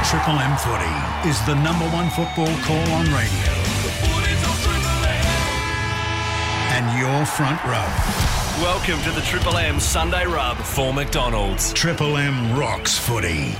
Triple M Footy is the number one football call on radio. And your front row. Welcome to the Triple M Sunday Rub for McDonald's. Triple M rocks footy.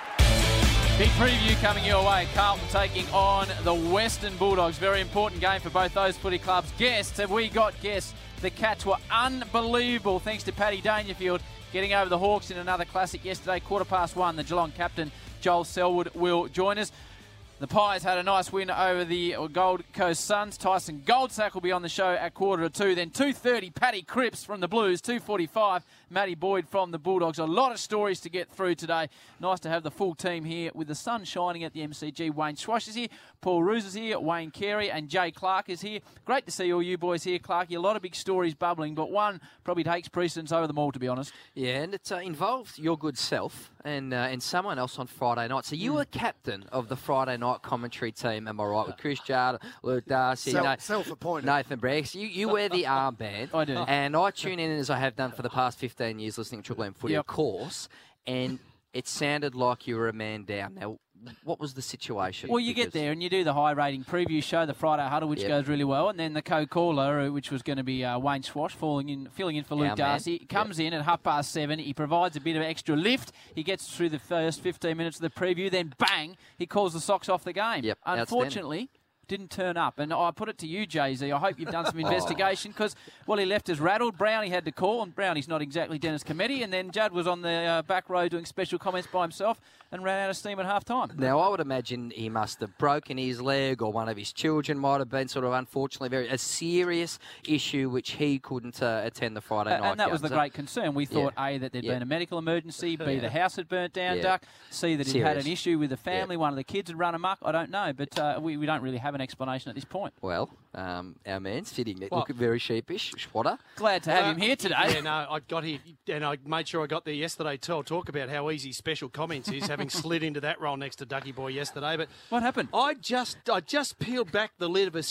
Big preview coming your way. Carlton taking on the Western Bulldogs. Very important game for both those footy clubs. Guests, have we got guests? The Cats were unbelievable thanks to Paddy Dangerfield getting over the Hawks in another classic yesterday. 1:15, the Geelong captain Joel Selwood will join us. The Pies had a nice win over the Gold Coast Suns. Tyson Goldsack will be on the show at 1:45. Then 2:30, Paddy Cripps from the Blues. 2:45, Matty Boyd from the Bulldogs. A lot of stories to get through today. Nice to have the full team here with the sun shining at the MCG. Wayne Swash is here, Paul Roos is here, Wayne Carey and Jay Clark is here. Great to see all you boys here, Clarky. A lot of big stories bubbling, but one probably takes precedence over them all, to be honest. Yeah, and it involves your good self and someone else on Friday night. So you were captain of the Friday night commentary team, am I right? With Chris Jard, Luke Darcy, self-appointed. Nathan Braggs. You wear the armband. I do. And I tune in, as I have done for the past 15 years, listening to Triple M Footy, of course, and it sounded like you were a man down. Now, what was the situation? Well, you get there and you do the high-rating preview show, the Friday Huddle, which goes really well, and then the co-caller, which was going to be Wayne Swash, filling in for Luke Darcy, comes in at 7:30. He provides a bit of extra lift. He gets through the first 15 minutes of the preview, then bang, he calls the socks off the game. Yep, unfortunately, didn't turn up. And I put it to you, Jay-Z. I hope you've done some investigation because, well, he left us rattled. Brownie had to call, and Brownie's not exactly Dennis Cometti. And then Judd was on the back row doing special comments by himself and ran out of steam at half-time. Now, I would imagine he must have broken his leg or one of his children might have been sort of, unfortunately, a serious issue which he couldn't attend the Friday night. And that was the great concern. We thought, A, that there'd been a medical emergency, B, the house had burnt down, Duck, C, that he'd had an issue with the family, one of the kids had run amok. I don't know, but we don't really have an explanation at this point. Well, our man's sitting there looking very sheepish. Schwatter. Glad to have him here today. Yeah, no, I got here and I made sure I got there yesterday to talk about how easy special comments is, having slid into that role next to Ducky Boy yesterday. But what happened? I just peeled back the lid of a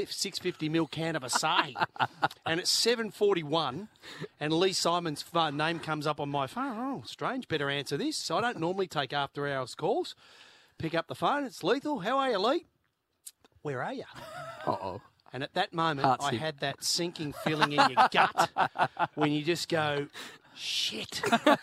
650ml can of Asahi, and it's 7:41, and Lee Simon's name comes up on my phone. Oh, strange. Better answer this. So I don't normally take after-hours calls. Pick up the phone. It's Lethal. How are you, Lee? Where are you? Uh-oh. And at that moment, I had that sinking feeling in your gut when you just go, shit.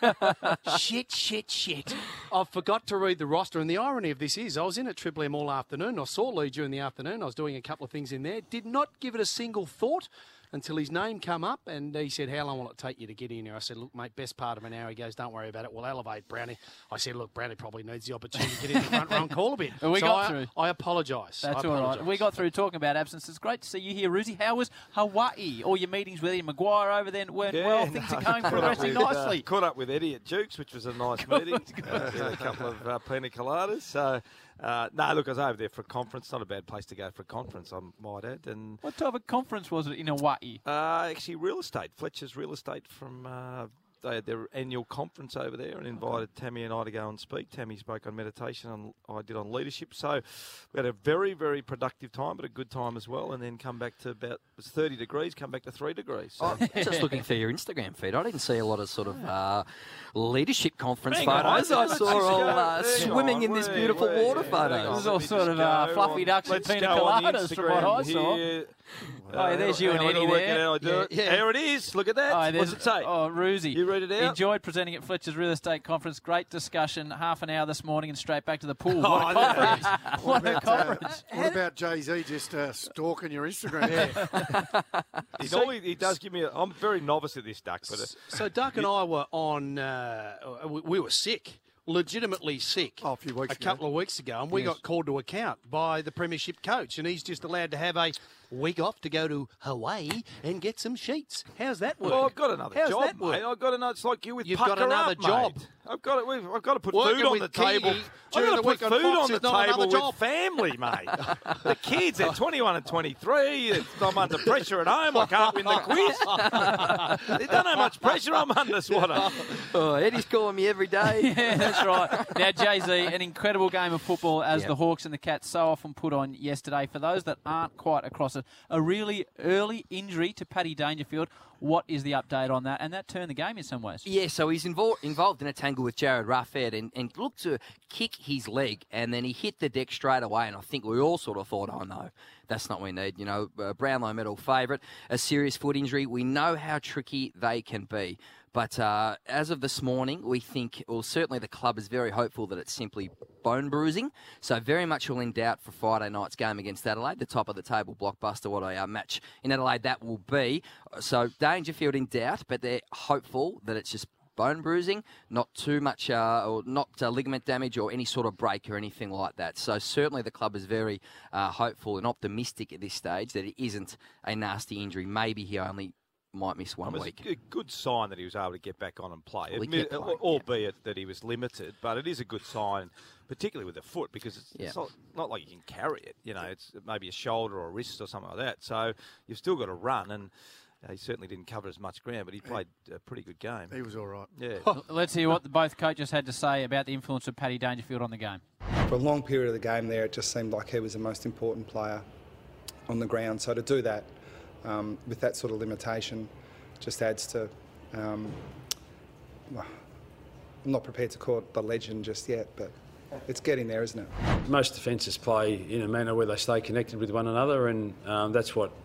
Shit. I forgot to read the roster. And the irony of this is I was in at Triple M all afternoon. I saw Lee during the afternoon. I was doing a couple of things in there. Did not give it a single thought until his name come up, and he said, how long will it take you to get in here? I said, look, mate, best part of an hour. He goes, don't worry about it. We'll elevate Brownie. I said, look, Brownie probably needs the opportunity to get in the front row and call a bit. We got through. I apologise. That's all right. We got through talking about absences. Great to see you here, Roosie. How was Hawaii? All your meetings with Eddie Maguire over there went well. Things are going progressing nicely. Caught up with Eddie at Duke's, which was a nice meeting. A couple of pina coladas. So, no, look, I was over there for a conference. Not a bad place to go for a conference, I might add. And what type of conference was it in Hawaii? Actually, real estate. Fletcher's Real Estate from... they had their annual conference over there and invited Tammy and I to go and speak. Tammy spoke on meditation, and I did on leadership. So we had a very, very productive time, but a good time as well. And then come back to about, it was 30 degrees, come back to 3 degrees. So. Just looking through your Instagram feed, I didn't see a lot of sort of leadership conference photos. I saw all swimming in this beautiful water photos. It was all sort of fluffy ducks and pina coladas from what I saw. Oh, there's you and Eddie there. There it is. Look at that. What's it say? Oh, Roosie. You read it out? Enjoyed presenting at Fletcher's Real Estate Conference. Great discussion. Half an hour this morning and straight back to the pool. What a conference. What a conference. What about Jay-Z just stalking your Instagram? He does give me I'm very novice at this, Duck. But so Duck and I were on, we were sick. Legitimately sick a few weeks ago. Couple of weeks ago, and we got called to account by the premiership coach, and he's just allowed to have a week off to go to Hawaii and get some sheets. How's that work? Well, I've got another job, mate. I've got another. It's like you with You've got another job. Mate. I've got to put food on the table. I've got to put food on the table with family, mate. The kids, they're 21 and 23. I'm under pressure at home. I can't win the quiz. They don't have much pressure. I'm under, Swatter. Oh, Eddie's calling me every day. Yeah, that's right. Now, Jay-Z, an incredible game of football as the Hawks and the Cats so often put on yesterday. For those that aren't quite across it, a really early injury to Paddy Dangerfield. What is the update on that? And that turned the game in some ways. Yeah, so he's involved in a tangle with Jared Ruffhead and looked to kick his leg, and then he hit the deck straight away, and I think we all sort of thought, oh no, that's not what we need. You know, Brownlow medal favourite, a serious foot injury. We know how tricky they can be. But as of this morning, we think, well, certainly the club is very hopeful that it's simply bone bruising. So very much all in doubt for Friday night's game against Adelaide, the top of the table blockbuster, what a match in Adelaide that will be. So Dangerfield in doubt, but they're hopeful that it's just bone bruising, not too much or not ligament damage or any sort of break or anything like that. So certainly the club is very hopeful and optimistic at this stage that it isn't a nasty injury. Maybe he only might miss one week. It's a good sign that he was able to get back on and play, albeit that he was limited. But it is a good sign, particularly with the foot, because it's not like you can carry it. You know, it's maybe a shoulder or a wrist or something like that. So you've still got to run, and he certainly didn't cover as much ground, but he played a pretty good game. He was all right. Yeah. Let's hear what both coaches had to say about the influence of Paddy Dangerfield on the game. For a long period of the game there, it just seemed like he was the most important player on the ground. So to do that with that sort of limitation just adds to, I'm not prepared to call it the legend just yet, but it's getting there, isn't it? Most defences play in a manner where they stay connected with one another, and that's what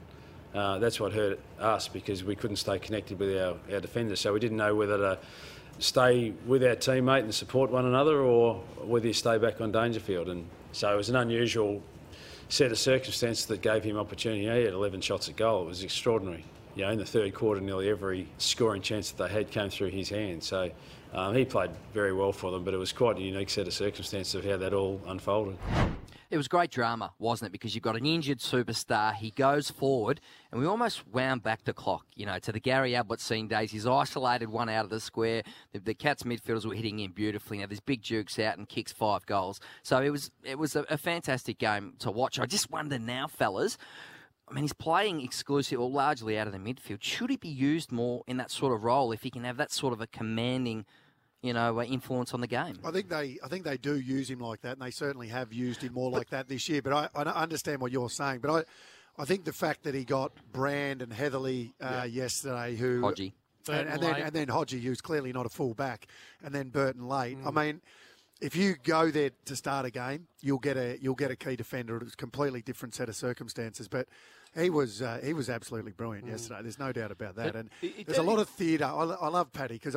hurt us, because we couldn't stay connected with our defenders. So we didn't know whether to stay with our teammate and support one another, or whether you stay back on Dangerfield. And so it was an unusual set of circumstances that gave him opportunity. He had 11 shots at goal. It was extraordinary. You know, in the third quarter, nearly every scoring chance that they had came through his hands. So he played very well for them, but it was quite a unique set of circumstances of how that all unfolded. It was great drama, wasn't it? Because you've got an injured superstar. He goes forward, and we almost wound back the clock, you know, to the Gary Abbotsine days. He's isolated one out of the square. The Cats midfielders were hitting him beautifully. Now there's big Jukes out and kicks 5 goals. So it was a fantastic game to watch. I just wonder now, fellas, I mean, he's playing exclusively or largely out of the midfield. Should he be used more in that sort of role if he can have that sort of a commanding, you know, influence on the game? I think they do use him like that, and they certainly have used him more like that this year. But I understand what you're saying. But I think the fact that he got Brand and Heatherly yesterday, who Hodgie. and then Hodgie, who's clearly not a full back, and then Burton late. I mean, if you go there to start a game, you'll get a key defender. It's a completely different set of circumstances, but he was absolutely brilliant yesterday. There's no doubt about that. And there's a lot of theatre. I love Paddy because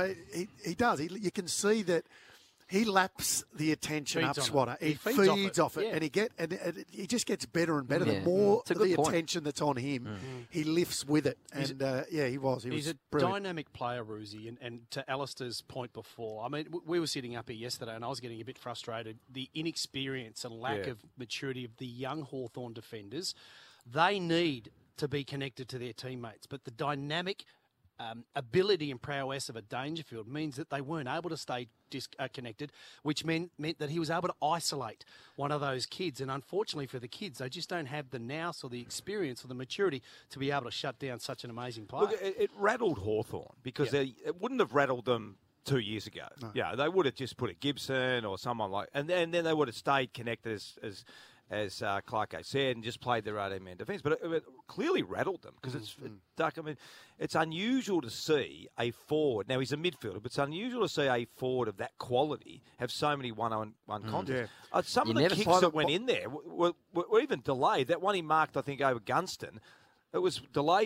he does. You can see that he laps the attention up Swatter. He feeds off it, and he just gets better and better. The more the attention that's on him, he lifts with it. And he was. He's a brilliant. Dynamic player, Roosie. And to Alistair's point before, I mean, we were sitting up here yesterday, and I was getting a bit frustrated. The inexperience and lack of maturity of the young Hawthorn defenders. They need to be connected to their teammates, but the dynamic ability and prowess of a Dangerfield means that they weren't able to stay connected, which meant that he was able to isolate one of those kids. And unfortunately for the kids, they just don't have the nous or the experience or the maturity to be able to shut down such an amazing player. Look, it rattled Hawthorn because it wouldn't have rattled them 2 years ago. No. Yeah, they would have just put a Gibson or someone like, and then they would have stayed connected as Clarko said, and just played their 18-man defence. But it clearly rattled them because I mean, it's unusual to see a forward. Now, he's a midfielder, but it's unusual to see a forward of that quality have so many one-on-one contests. Some of the kicks that went in there were even delayed. That one he marked, I think, over Gunston, it was delay,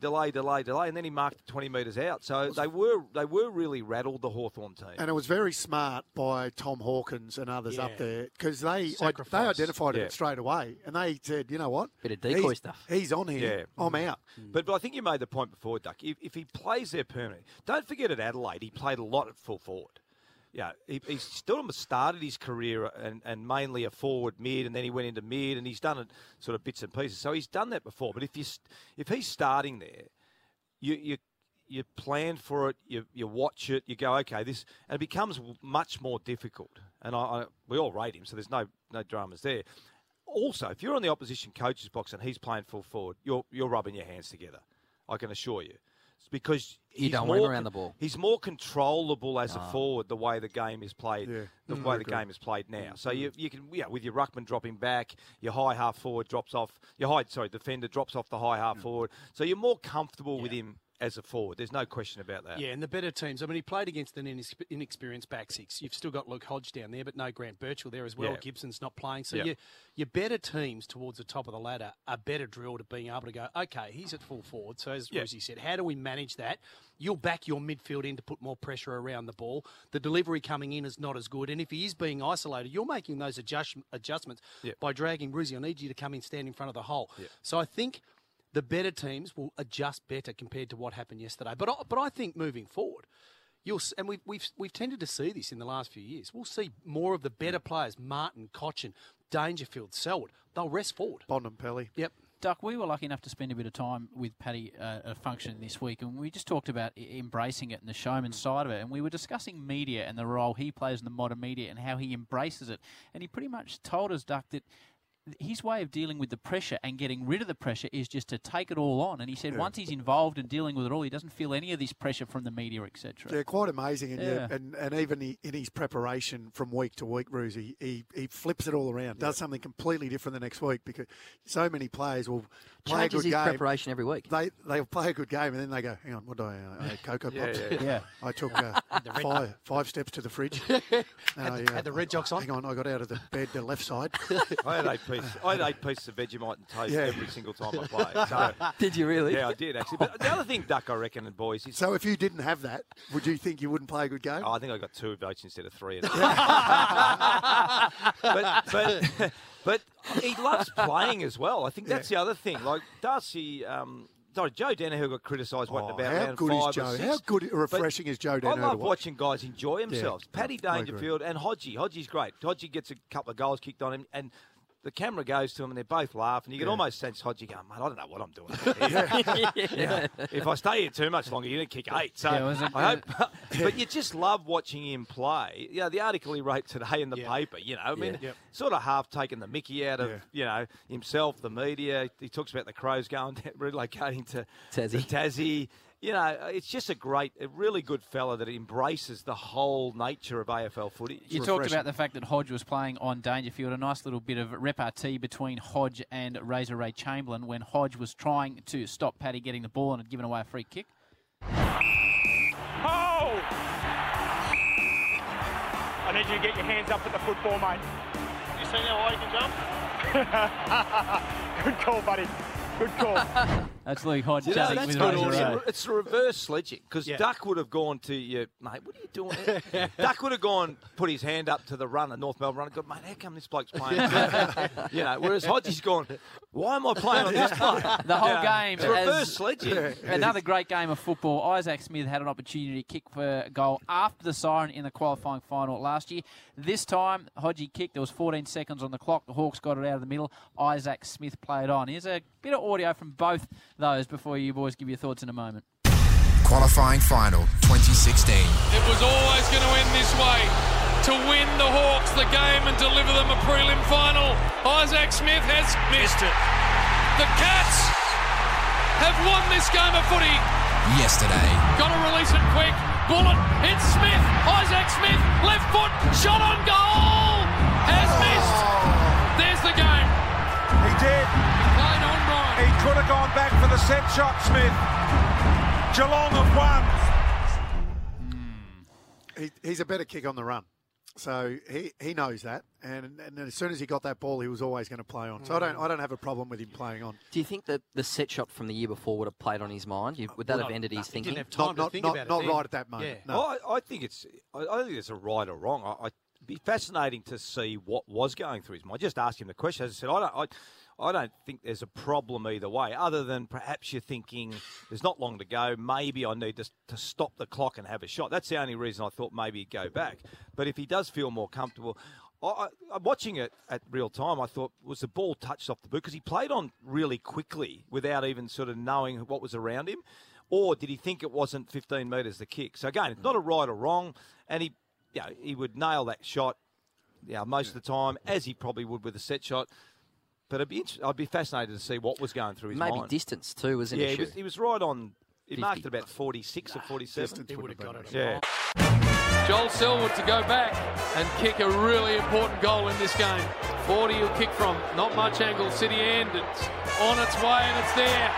and then he marked 20 metres out. So they were really rattled, the Hawthorn team. And it was very smart by Tom Hawkins and others up there because they identified it straight away, and they said, you know what? Bit of decoy stuff. He's on here. Yeah. I'm out. But I think you made the point before, Duck. If he plays there permanently, don't forget at Adelaide, he played a lot at full forward. Yeah, he still started his career and mainly a forward mid, and then he went into mid, and he's done it sort of bits and pieces. So he's done that before. But if he's starting there, you plan for it, you watch it, you go, okay, this, and it becomes much more difficult. And we all rate him, so there's no dramas there. Also, if you're on the opposition coach's box and he's playing full forward, you're rubbing your hands together, I can assure you. because You he's don't want him around the ball. He's more controllable as a forward the way the game is played. Yeah. The way the game is played now. So you can with your ruckman dropping back, your high half forward drops off. Defender drops off the high half forward. So you're more comfortable with him as a forward. There's no question about that. Yeah, and the better teams. I mean, he played against an inexperienced back six. You've still got Luke Hodge down there, but no Grant Birchall there as well. Yeah. Gibson's not playing. So your better teams towards the top of the ladder are better drilled at being able to go, okay, he's at full forward. So as Rosie said, how do we manage that? You'll back your midfield in to put more pressure around the ball. The delivery coming in is not as good. And if he is being isolated, you're making those adjustments by dragging Rosie. I need you to come in, stand in front of the hole. Yeah. So I think the better teams will adjust better compared to what happened yesterday. But I think moving forward, we've tended to see this in the last few years. We'll see more of the better players, Martin, Cochin, Dangerfield, Selwood. They'll rest forward. Bontempelli. Yep. Duck, we were lucky enough to spend a bit of time with Paddy at a function this week, and we just talked about embracing it and the showman side of it, and we were discussing media and the role he plays in the modern media and how he embraces it. And he pretty much told us, Duck, that his way of dealing with the pressure and getting rid of the pressure is just to take it all on. And he said once he's involved in dealing with it all, he doesn't feel any of this pressure from the media, etc. Yeah, quite amazing. And and even in his preparation from week to week, Bruce, he flips it all around, does something completely different the next week, because so many players will play Changes a good his game. preparation every week. They'll play a good game and then they go, hang on, what did I had Cocoa Pops? Yeah. I took five steps to the fridge. Had the Red Jocks on? Hang on, I got out of the bed the left side. I had 8 pieces of Vegemite and toast every single time I played. So, Did you really? yeah, I did actually. But the other thing, Duck, I reckon, and boys, is So if you didn't have that, would you think you wouldn't play a good game? I think I got 2 votes instead of 3. But he loves playing as well. I think that's the other thing. Like Darcy, Joe Danaher got criticised about how round good 5 is or Joe? 6. How good, refreshing is Joe Danaher? I love to watch? watching guys enjoy themselves. Paddy I agree. Dangerfield and Hodgie. Hodgie's great. Hodgie gets a couple of goals kicked on him, and the camera goes to him and they both laugh, and you can almost sense Hodgie going, mate, I don't know what I'm doing. If I stay here too much longer, you're going to kick 8. So I hope. But you just love watching him play. You know, the article he wrote today in the paper, sort of half taking the mickey out of, himself, the media. He talks about the Crows relocating to Tassie. You know, it's just a really good fella that embraces the whole nature of AFL footy. You talked about the fact that Hodge was playing on Dangerfield, a nice little bit of repartee between Hodge and Razor Ray Chamberlain when Hodge was trying to stop Paddy getting the ball and had given away a free kick. Oh! I need you to get your hands up at the football, mate. You seen how high you can jump? Good call, buddy. Good call. That's Luke Hodge That's chatting with Razor Ray. It's reverse sledging, because Duck would have gone to you, mate, what are you doing? Duck would have gone, put his hand up to the runner, North Melbourne runner, gone, mate, how come this bloke's playing? Whereas Hodgie's gone, why am I playing on this play? The whole game. It's reverse sledging. Another great game of football. Isaac Smith had an opportunity to kick for a goal after the siren in the qualifying final last year. This time, Hodgie kicked. There was 14 seconds on the clock. The Hawks got it out of the middle. Isaac Smith played on. Here's a bit of audio from both those before you boys give your thoughts in a moment. Qualifying final 2016. It was always going to end this way. To win the Hawks the game and deliver them a prelim final. Isaac Smith has missed it. The Cats have won this game of footy. Yesterday. Got to release it quick. Bullet. It's Smith. Isaac Smith. Left foot. Shot on goal. Has missed. There's the game. He did. Played on Brian. He could have gone back for the set shot, Smith. Geelong have won. He's a better kick on the run. So he knows that, and as soon as he got that ball, he was always going to play on. So I don't have a problem with him playing on. Do you think that the set shot from the year before would have played on his mind? Would that have ended his thinking? Didn't have time to think about it. Not right at that moment. Yeah. No. I think it's a right or wrong. It'd be fascinating to see what was going through his mind. Just ask him the question. As I said, I don't think there's a problem either way, other than perhaps you're thinking there's not long to go. Maybe I need to stop the clock and have a shot. That's the only reason I thought maybe he'd go back. But if he does feel more comfortable, I'm watching it at real time. I thought, was the ball touched off the boot? Because he played on really quickly without even sort of knowing what was around him. Or did he think it wasn't 15 metres the kick? So again, it's not a right or wrong. And he would nail that shot most of the time, as he probably would with a set shot. But I'd be fascinated to see what was going through his mind. Maybe distance too was an issue. He was right on. he marked it about 46 or 47. He would have got it. Yeah. Joel Selwood to go back and kick a really important goal in this game. 40 he'll kick from. Not much angle. City end. It's on its way and it's there.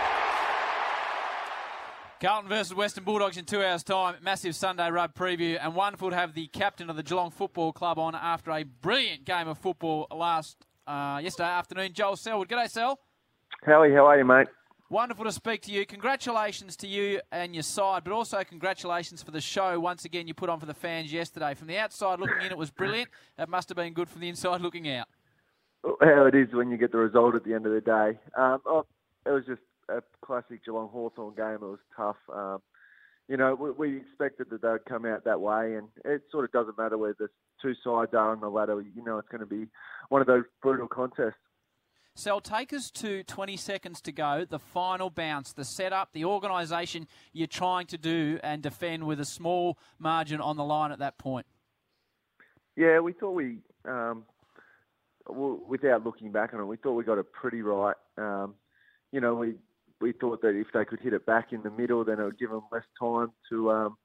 Carlton versus Western Bulldogs in 2 hours' time. Massive Sunday Rub preview, and wonderful to have the captain of the Geelong Football Club on after a brilliant game of football yesterday afternoon. Joel Selwood. G'day, Sel. Howie, how are you, mate? Wonderful to speak to you. Congratulations to you and your side, but also congratulations for the show once again you put on for the fans yesterday. From the outside looking in, it was brilliant. It must have been good from the inside looking out. How it is when you get the result at the end of the day. It was just a classic Geelong Hawthorn game. It was tough. We expected that they would come out that way, and it sort of doesn't matter where the two sides are on the ladder. You know it's going to be one of those brutal contests. Sel, take us to 20 seconds to go, the final bounce, the setup, the organisation you're trying to do and defend with a small margin on the line at that point. Yeah, we thought without looking back on it, we thought we got it pretty right. We thought that if they could hit it back in the middle, then it would give them less time to,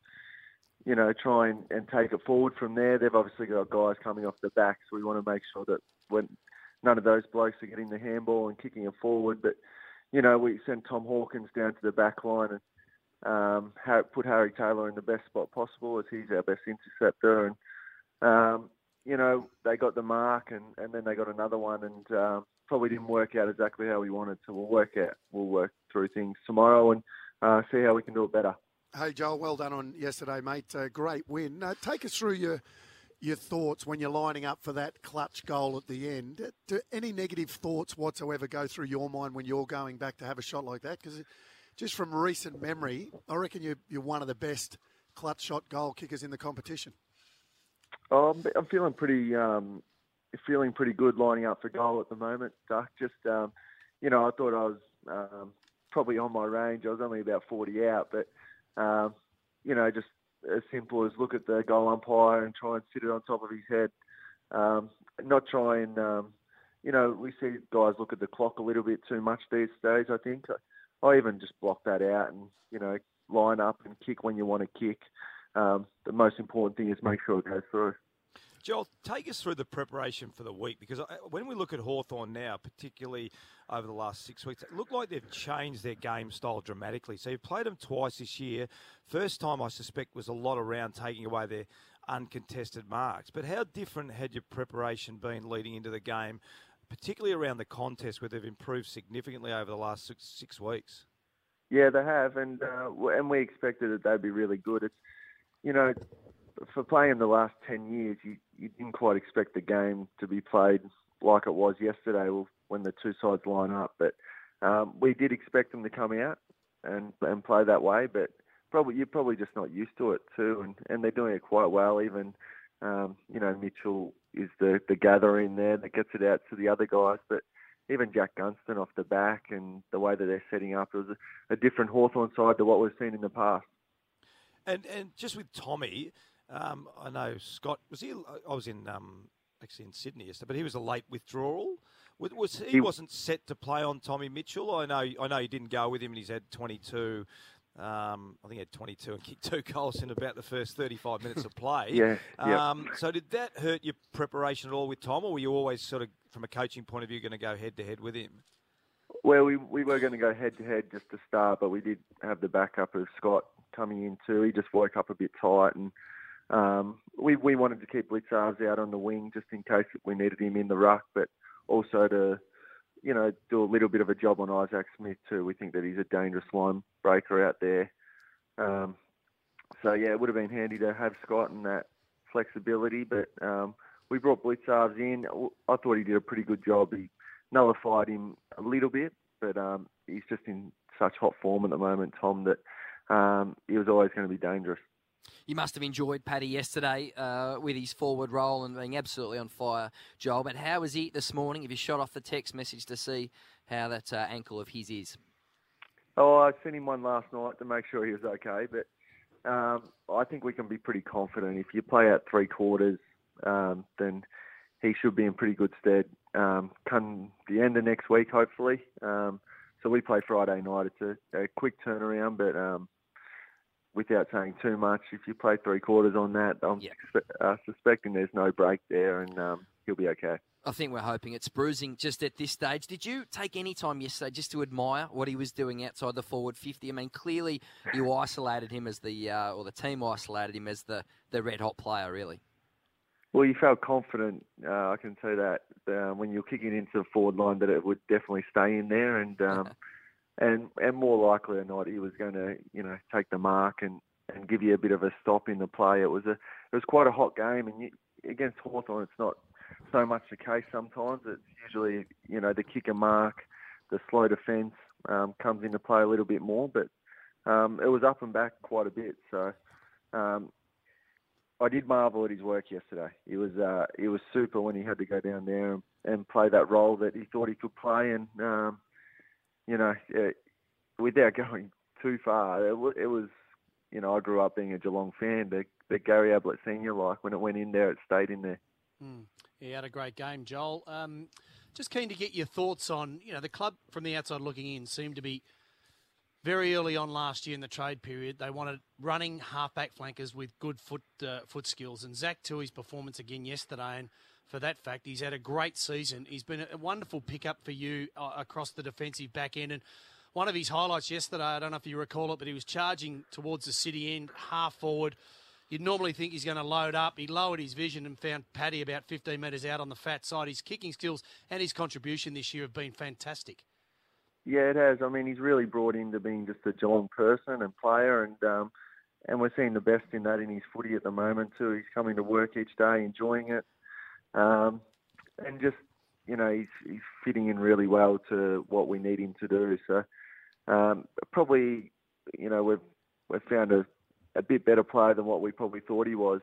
try and take it forward from there. They've obviously got guys coming off the back, so we want to make sure that when none of those blokes are getting the handball and kicking it forward. But, we sent Tom Hawkins down to the back line and put Harry Taylor in the best spot possible as he's our best interceptor. And, they got the mark and then they got another one and probably didn't work out exactly how we wanted. So we'll work through things tomorrow and see how we can do it better. Hey, Joel, well done on yesterday, mate. Great win. Take us through your thoughts when you're lining up for that clutch goal at the end. Do any negative thoughts whatsoever go through your mind when you're going back to have a shot like that? Because just from recent memory, I reckon you're one of the best clutch shot goal kickers in the competition. I'm feeling pretty good lining up for goal at the moment, Duck. Just, I thought I was probably on my range. I was only about 40 out, but, just as simple as look at the goal umpire and try and sit it on top of his head. Not try and, we see guys look at the clock a little bit too much these days, I think. I even just block that out and, line up and kick when you want to kick. The most important thing is make sure it goes through. Joel, take us through the preparation for the week, because when we look at Hawthorn now, particularly over the last 6 weeks, it looked like they've changed their game style dramatically. So you've played them twice this year. First time, I suspect, was a lot around taking away their uncontested marks. But how different had your preparation been leading into the game, particularly around the contest where they've improved significantly over the last six weeks? Yeah, they have, and we expected that they'd be really good. It's, for playing the last 10 years, you didn't quite expect the game to be played like it was yesterday when the two sides line up. But we did expect them to come out and play that way, but you're probably just not used to it too, and they're doing it quite well. Even, Mitchell is the gatherer in there that gets it out to the other guys, but even Jack Gunston off the back and the way that they're setting up, it was a different Hawthorn side to what we've seen in the past. And just with Tommy, I know Scott I was actually in Sydney yesterday, but he was a late withdrawal. He wasn't set to play on Tommy Mitchell. I know you didn't go with him, and he's had 22. I think he had 22 and kicked 2 goals in about the first 35 minutes of play. Yeah. So did that hurt your preparation at all with Tom, or were you always sort of, from a coaching point of view, going to go head-to-head with him? Well, we were going to go head-to-head just to start, but we did have the backup of Scott coming in too. He just woke up a bit tight, and we wanted to keep Blitzarves out on the wing just in case we needed him in the ruck, but also to, do a little bit of a job on Isaac Smith too. We think that he's a dangerous line breaker out there. So yeah, it would have been handy to have Scott and that flexibility, but we brought Blitzarves in. I thought he did a pretty good job. He nullified him a little bit, but he's just in such hot form at the moment, Tom, that he was always going to be dangerous. You must have enjoyed Paddy yesterday with his forward role and being absolutely on fire, Joel. But how was he this morning? Have you shot off the text message to see how that ankle of his is? Oh, I sent him one last night to make sure he was okay. But I think we can be pretty confident. If you play out 3 quarters, then he should be in pretty good stead come the end of next week, hopefully. So we play Friday night. It's a quick turnaround, but without saying too much, if you play 3 quarters on that, I'm suspecting there's no break there, and he'll be okay. I think we're hoping it's bruising just at this stage. Did you take any time yesterday just to admire what he was doing outside the forward 50? I mean, clearly you isolated him as or the team isolated him as the red-hot player, really. Well, you felt confident, I can say that, when you're kicking into the forward line, that it would definitely stay in there, and more likely than not, he was going to, take the mark and give you a bit of a stop in the play. It was quite a hot game, and against Hawthorn, it's not so much the case sometimes. It's usually, the kick and mark, the slow defence comes into play a little bit more, but it was up and back quite a bit. So I did marvel at his work yesterday. He was super when he had to go down there and play that role that he thought he could play, and without going too far, it was, I grew up being a Geelong fan, but Gary Ablett Senior, when it went in there, it stayed in there. He had a great game, Joel. Just keen to get your thoughts on, the club from the outside looking in seemed to be very early on last year in the trade period. They wanted running halfback flankers with good foot skills. And Zach Tui's performance again yesterday, and for that fact, he's had a great season. He's been a wonderful pickup for you across the defensive back end. And one of his highlights yesterday, I don't know if you recall it, but he was charging towards the city end, half forward. You'd normally think he's going to load up. He lowered his vision and found Paddy about 15 metres out on the fat side. His kicking skills and his contribution this year have been fantastic. Yeah, it has. I mean, he's really brought into being just a Geelong person and player, and we're seeing the best in that in his footy at the moment too. He's coming to work each day, enjoying it, and just, he's fitting in really well to what we need him to do. So probably, we've found a bit better player than what we probably thought he was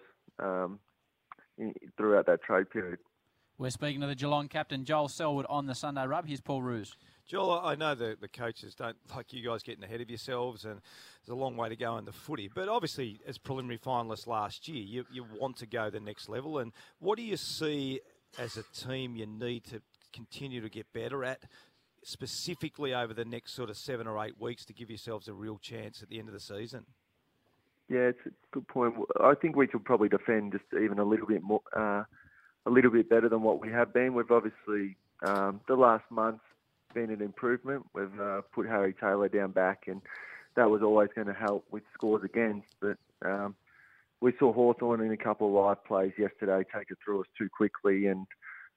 throughout that trade period. We're speaking to the Geelong captain, Joel Selwood, on the Sunday Rub. Here's Paul Roos. Joel, I know the coaches don't like you guys getting ahead of yourselves, and there's a long way to go in the footy. But obviously, as preliminary finalists last year, you want to go the next level. And what do you see as a team you need to continue to get better at, specifically over the next sort of 7 or 8 weeks, to give yourselves a real chance at the end of the season? Yeah, it's a good point. I think we could probably defend just even a little bit more, a little bit better than what we have been. We've obviously, the last month, been an improvement. We've put Harry Taylor down back, and that was always going to help with scores against. But we saw Hawthorn in a couple of live plays yesterday take it through us too quickly, and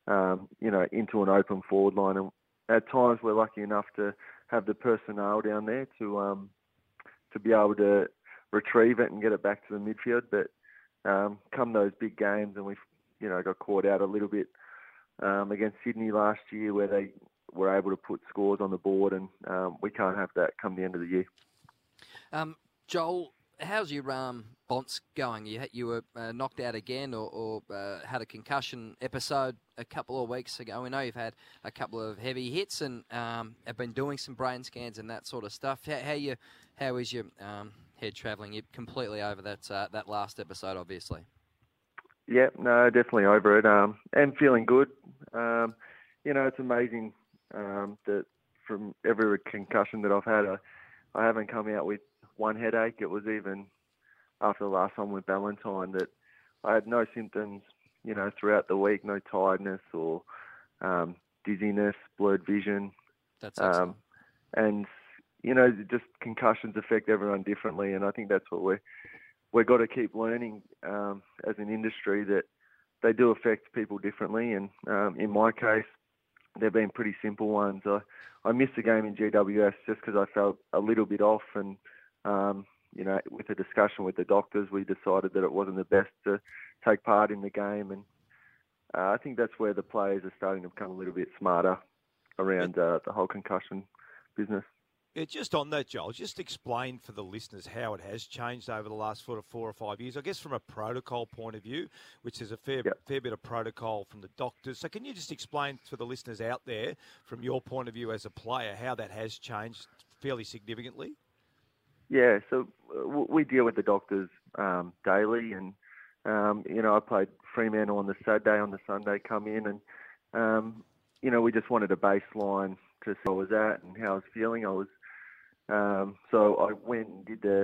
into an open forward line. And at times, we're lucky enough to have the personnel down there to be able to retrieve it and get it back to the midfield. But come those big games, and we've got caught out a little bit against Sydney last year, where they were able to put scores on the board, and we can't have that come the end of the year. Joel, how's your Bonts going? You were knocked out again, or had a concussion episode a couple of weeks ago. We know you've had a couple of heavy hits and have been doing some brain scans and that sort of stuff. How is your head travelling? You're completely over that last episode, obviously. Yeah, no, definitely over it. And feeling good. It's amazing that from every concussion that I've had, I haven't come out with one headache. It was even after the last one with Valentine that I had no symptoms, throughout the week, no tiredness or dizziness, blurred vision. That's excellent. And, just concussions affect everyone differently, and I think that's what we've got to keep learning as an industry, that they do affect people differently. And in my case, they've been pretty simple ones. I missed the game in GWS just because I felt a little bit off, and with a discussion with the doctors, we decided that it wasn't the best to take part in the game. And I think that's where the players are starting to become a little bit smarter around the whole concussion business. Yeah, just on that, Joel, just explain for the listeners how it has changed over the last 4 or 5 years, I guess from a protocol point of view, which is a fair bit of protocol from the doctors. So can you just explain to the listeners out there, from your point of view as a player, how that has changed fairly significantly? Yeah, so we deal with the doctors daily, and, I played Fremantle on the Saturday, on the Sunday come in, and, we just wanted a baseline to see where I was at and how I was feeling. So I went and did the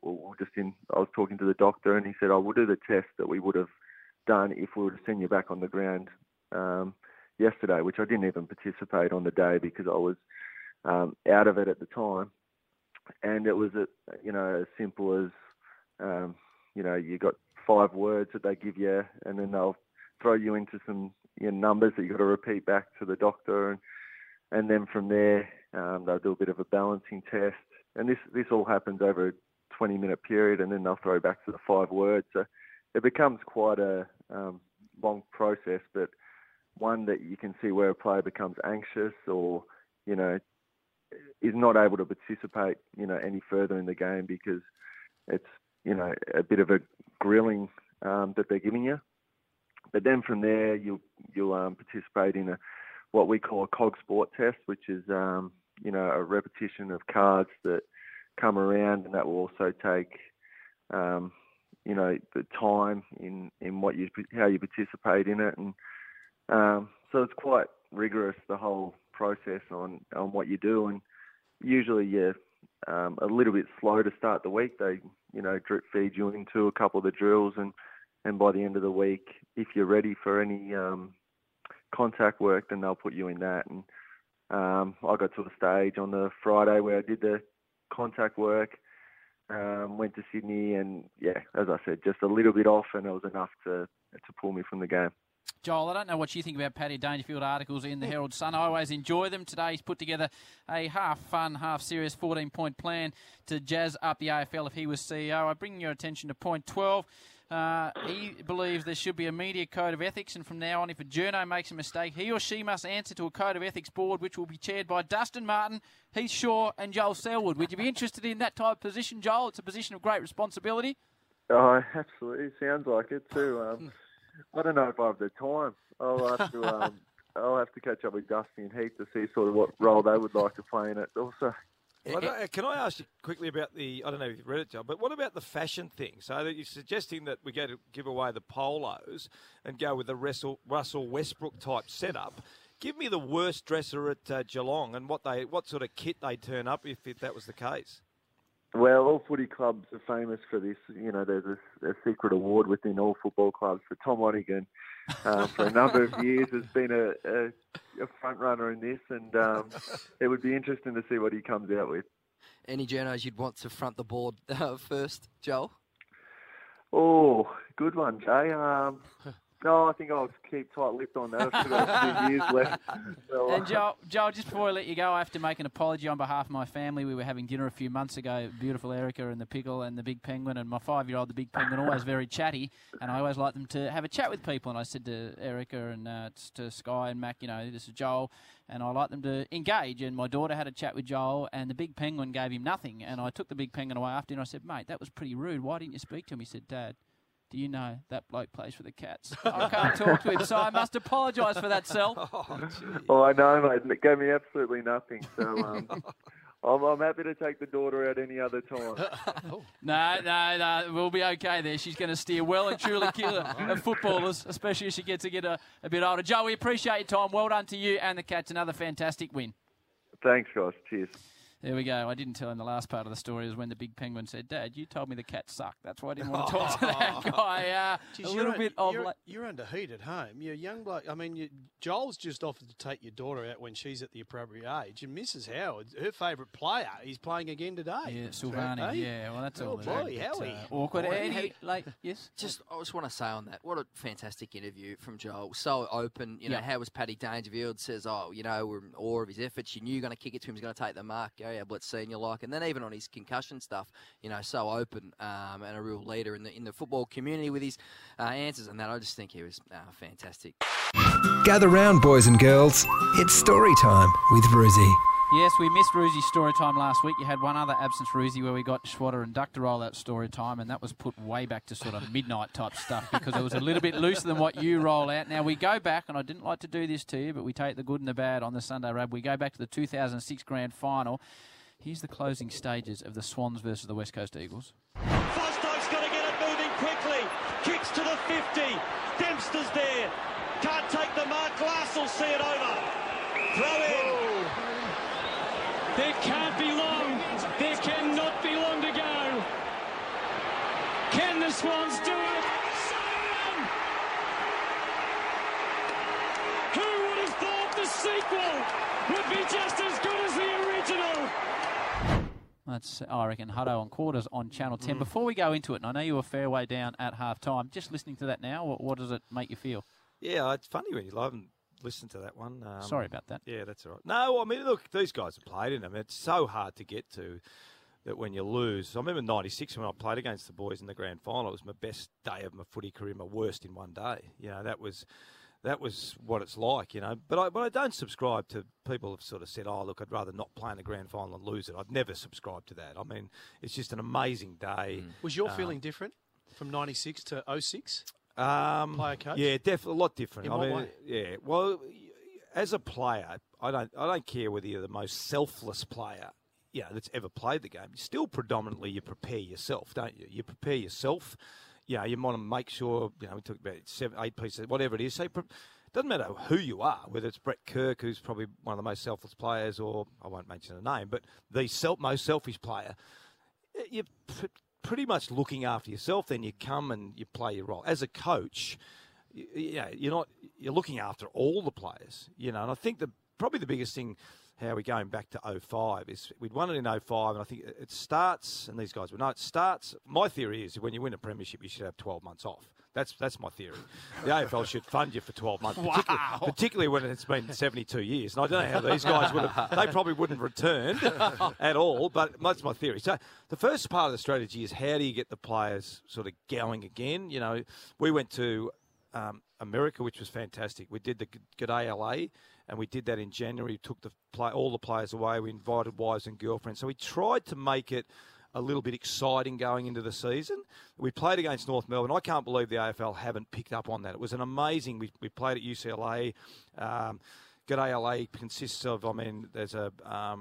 I was talking to the doctor, and he said, we'll do the test that we would have done if we would have seen you back on the ground yesterday, which I didn't even participate on the day because I was out of it at the time. And it was, as simple as, you got 5 words that they give you, and then they'll throw you into some numbers that you got to repeat back to the doctor, and then from there they'll do a bit of a balancing test. And this all happens over a 20-minute period, and then they'll throw back to the 5 words. So it becomes quite a long process, but one that you can see where a player becomes anxious or, is not able to participate, any further in the game because it's, a bit of a grilling that they're giving you. But then from there, you'll participate in what we call a COG Sport test, which is, a repetition of cards that come around, and that will also take, the time in how you participate in it. And so it's quite rigorous, the whole process on what you do. And usually you're a little bit slow to start the week. They, drip feed you into a couple of the drills, and by the end of the week, if you're ready for any contact work, then they'll put you in that. And I got to the stage on the Friday where I did the contact work, went to Sydney, and as I said, just a little bit off, and it was enough to pull me from the game. Joel, I don't know what you think about Paddy Dangerfield articles in the Herald Sun. I always enjoy them. Today he's put together a half-fun, half-serious 14-point plan to jazz up the AFL if he was CEO. I bring your attention to point 12. He believes there should be a media code of ethics, and from now on, if a journo makes a mistake, he or she must answer to a code of ethics board, which will be chaired by Dustin Martin, Heath Shaw and Joel Selwood. Would you be interested in that type of position, Joel? It's a position of great responsibility. Oh, absolutely. Sounds like it too. I don't know if I have the time. I'll have to catch up with Dusty and Heath to see sort of what role they would like to play in it also. Can I ask you quickly about I don't know if you've read it, Joe, but what about the fashion thing? So that you're suggesting that we go to give away the polos and go with the Russell Westbrook type setup. Give me the worst dresser at Geelong and what sort of kit they turn up if that was the case. Well, all footy clubs are famous for this. There's a secret award within all football clubs for Tom Lonigan. For a number of years has been a front runner in this, and it would be interesting to see what he comes out with. Any journos you'd want to front the board first, Joel? Oh, good one, Jay. No, I think I'll keep tight-lipped on that. I've still got a few years left. So, and Joel, just before I let you go, I have to make an apology on behalf of my family. We were having dinner a few months ago. Beautiful Erica and the Pickle and the Big Penguin, and my 5-year-old, the Big Penguin, always very chatty, and I always like them to have a chat with people. And I said to Erica and to Sky and Mac, this is Joel, and I like them to engage. And my daughter had a chat with Joel, and the Big Penguin gave him nothing. And I took the Big Penguin away after, and I said, mate, that was pretty rude. Why didn't you speak to him? He said, Dad, do you know that bloke plays for the Cats? I can't talk to him, so I must apologise for that, Sel. Oh, I know, mate. It gave me absolutely nothing. So I'm happy to take the daughter out any other time. No, we'll be okay there. She's going to steer well and truly killer of footballers, especially as she gets to get a bit older. Joe, we appreciate your time. Well done to you and the Cats. Another fantastic win. Thanks, guys. Cheers. There we go. I didn't tell him the last part of the story is when the Big Penguin said, Dad, you told me the Cats suck. That's why I didn't want to talk to that guy. You're under heat at home. You're a young bloke. I mean, Joel's just offered to take your daughter out when she's at the appropriate age. And Mrs. Howard, her favourite player, is playing again today. Yeah, Silvani. Yeah, well, that's all. Oh, boy, Howie. Awkward. Yes? I just want to say on that, what a fantastic interview from Joel. So open. How was Paddy Dangerfield? Says, we're in awe of his efforts. You knew you're going to kick it to him. He's going to take the mark. Gary Ablett senior like. And then even on his concussion stuff, so open and a real leader in the football community with his answers and that. I just think he was fantastic. Gather round, boys and girls. It's story time with Roosie. Yes, we missed Roosie's story time last week. You had one other absence, Roosie, where we got Schwatter and Duck to roll out story time, and that was put way back to sort of midnight type stuff because it was a little bit looser than what you roll out. Now, we go back, and I didn't like to do this to you, but we take the good and the bad on the Sunday Rab. We go back to the 2006 Grand Final. Here's the closing stages of the Swans versus the West Coast Eagles. Fosdyke's got to get it moving quickly. Kicks to the 50. Dempster's there. Can't take the mark. Glass will see it over. Throw in. There can't be long. There cannot be long to go. Swans do it. Siren! Who would have thought the sequel would be just as good as the original? That's, I reckon, Hutto on Quarters on Channel 10. Before we go into it, and I know you were a fair way down at half-time, just listening to that now, what does it make you feel? Yeah, it's funny when you haven't listened to that one. Sorry about that. Yeah, that's all right. No, I mean, look, these guys have played in them. It's so hard to get to that when you lose. I remember 96 when I played against the boys in the grand final. It was my best day of my footy career, my worst in one day. You know, that was what it's like, you know. But I don't subscribe to people who have sort of said, oh, look, I'd rather not play in the grand final and lose it. I'd never subscribe to that. I mean, it's just an amazing day. Was your feeling different from 96 to 06? Player coach? Yeah, definitely a lot different. In what way? Yeah, well, as a player, I don't care whether you're the most selfless player, you know, that's ever played the game. Still, predominantly, you prepare yourself, don't you? You prepare yourself. You know, you want to make sure. You know, we talked about 7, 8 pieces, whatever it is. So it doesn't matter who you are, whether it's Brett Kirk, who's probably one of the most selfless players, or I won't mention the name, but the most selfish player. You pretty much looking after yourself, then you come and you play your role. As a coach, you're looking after all the players, you know, and I think probably the biggest thing, how we're going back to 05, is we'd won it in 05, and I think it starts, and these guys would know, it starts, my theory is when you win a premiership, you should have 12 months off. That's my theory. The AFL should fund you for 12 months, particularly when it's been 72 years. And I don't know how these guys would have, they probably wouldn't have returned at all, but that's my theory. So the first part of the strategy is how do you get the players sort of going again? You know, we went to America, which was fantastic. We did the G'day LA, and we did that in January. We took all the players away. We invited wives and girlfriends. So we tried to make it a little bit exciting going into the season. We played against North Melbourne. I can't believe the AFL haven't picked up on that. It was an amazing. We played at UCLA. G'day LA consists of, I mean, there's a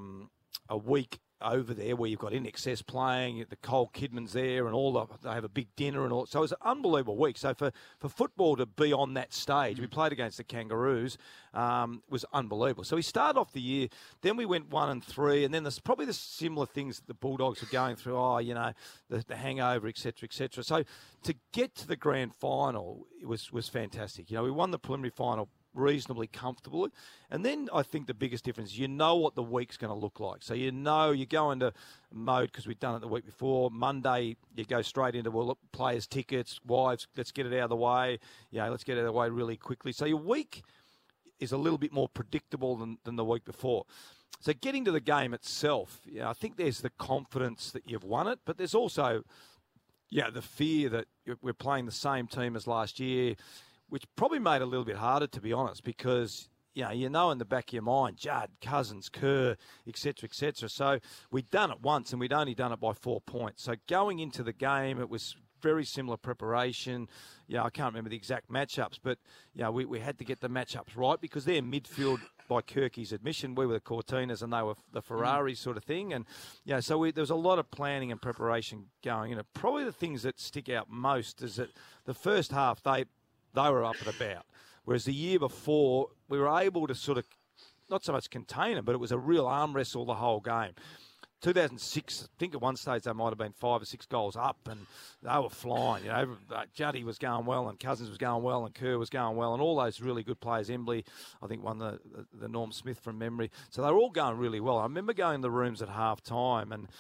week over there where you've got In Excess playing, the Cole Kidman's there, and they have a big dinner and all. So it was an unbelievable week. So for football to be on that stage, we played against the Kangaroos, was unbelievable. So we started off the year, then we went 1-3, and then there's probably the similar things that the Bulldogs are going through. You know, the hangover, etc., etc. So to get to the grand final, it was fantastic. You know, we won the preliminary final reasonably comfortably. And then I think the biggest difference, you know what the week's going to look like. So you know you go into mode because we've done it the week before. Monday, you go straight into, well, look, players' tickets, wives, let's get it out of the way. Let's get it out of the way really quickly. So your week is a little bit more predictable than the week before. So getting to the game itself, I think there's the confidence that you've won it, but there's also the fear that we're playing the same team as last year, which probably made it a little bit harder, to be honest, because, you know in the back of your mind, Judd, Cousins, Kerr, etc., etc. So we'd done it once, and we'd only done it by 4 points. So going into the game, it was very similar preparation. I can't remember the exact matchups, but, we had to get the matchups right because they're midfield, by Kirky's admission. We were the Cortinas and they were the Ferraris sort of thing. And, so there was a lot of planning and preparation going in. And probably the things that stick out most is that the first half, they were up and about. Whereas the year before, we were able to sort of, not so much contain them, but it was a real arm wrestle the whole game. 2006, I think at one stage they might have been 5 or 6 goals up, and they were flying. Juddy was going well, and Cousins was going well, and Kerr was going well, and all those really good players. Embley, I think, won the Norm Smith from memory. So they were all going really well. I remember going in the rooms at half time, and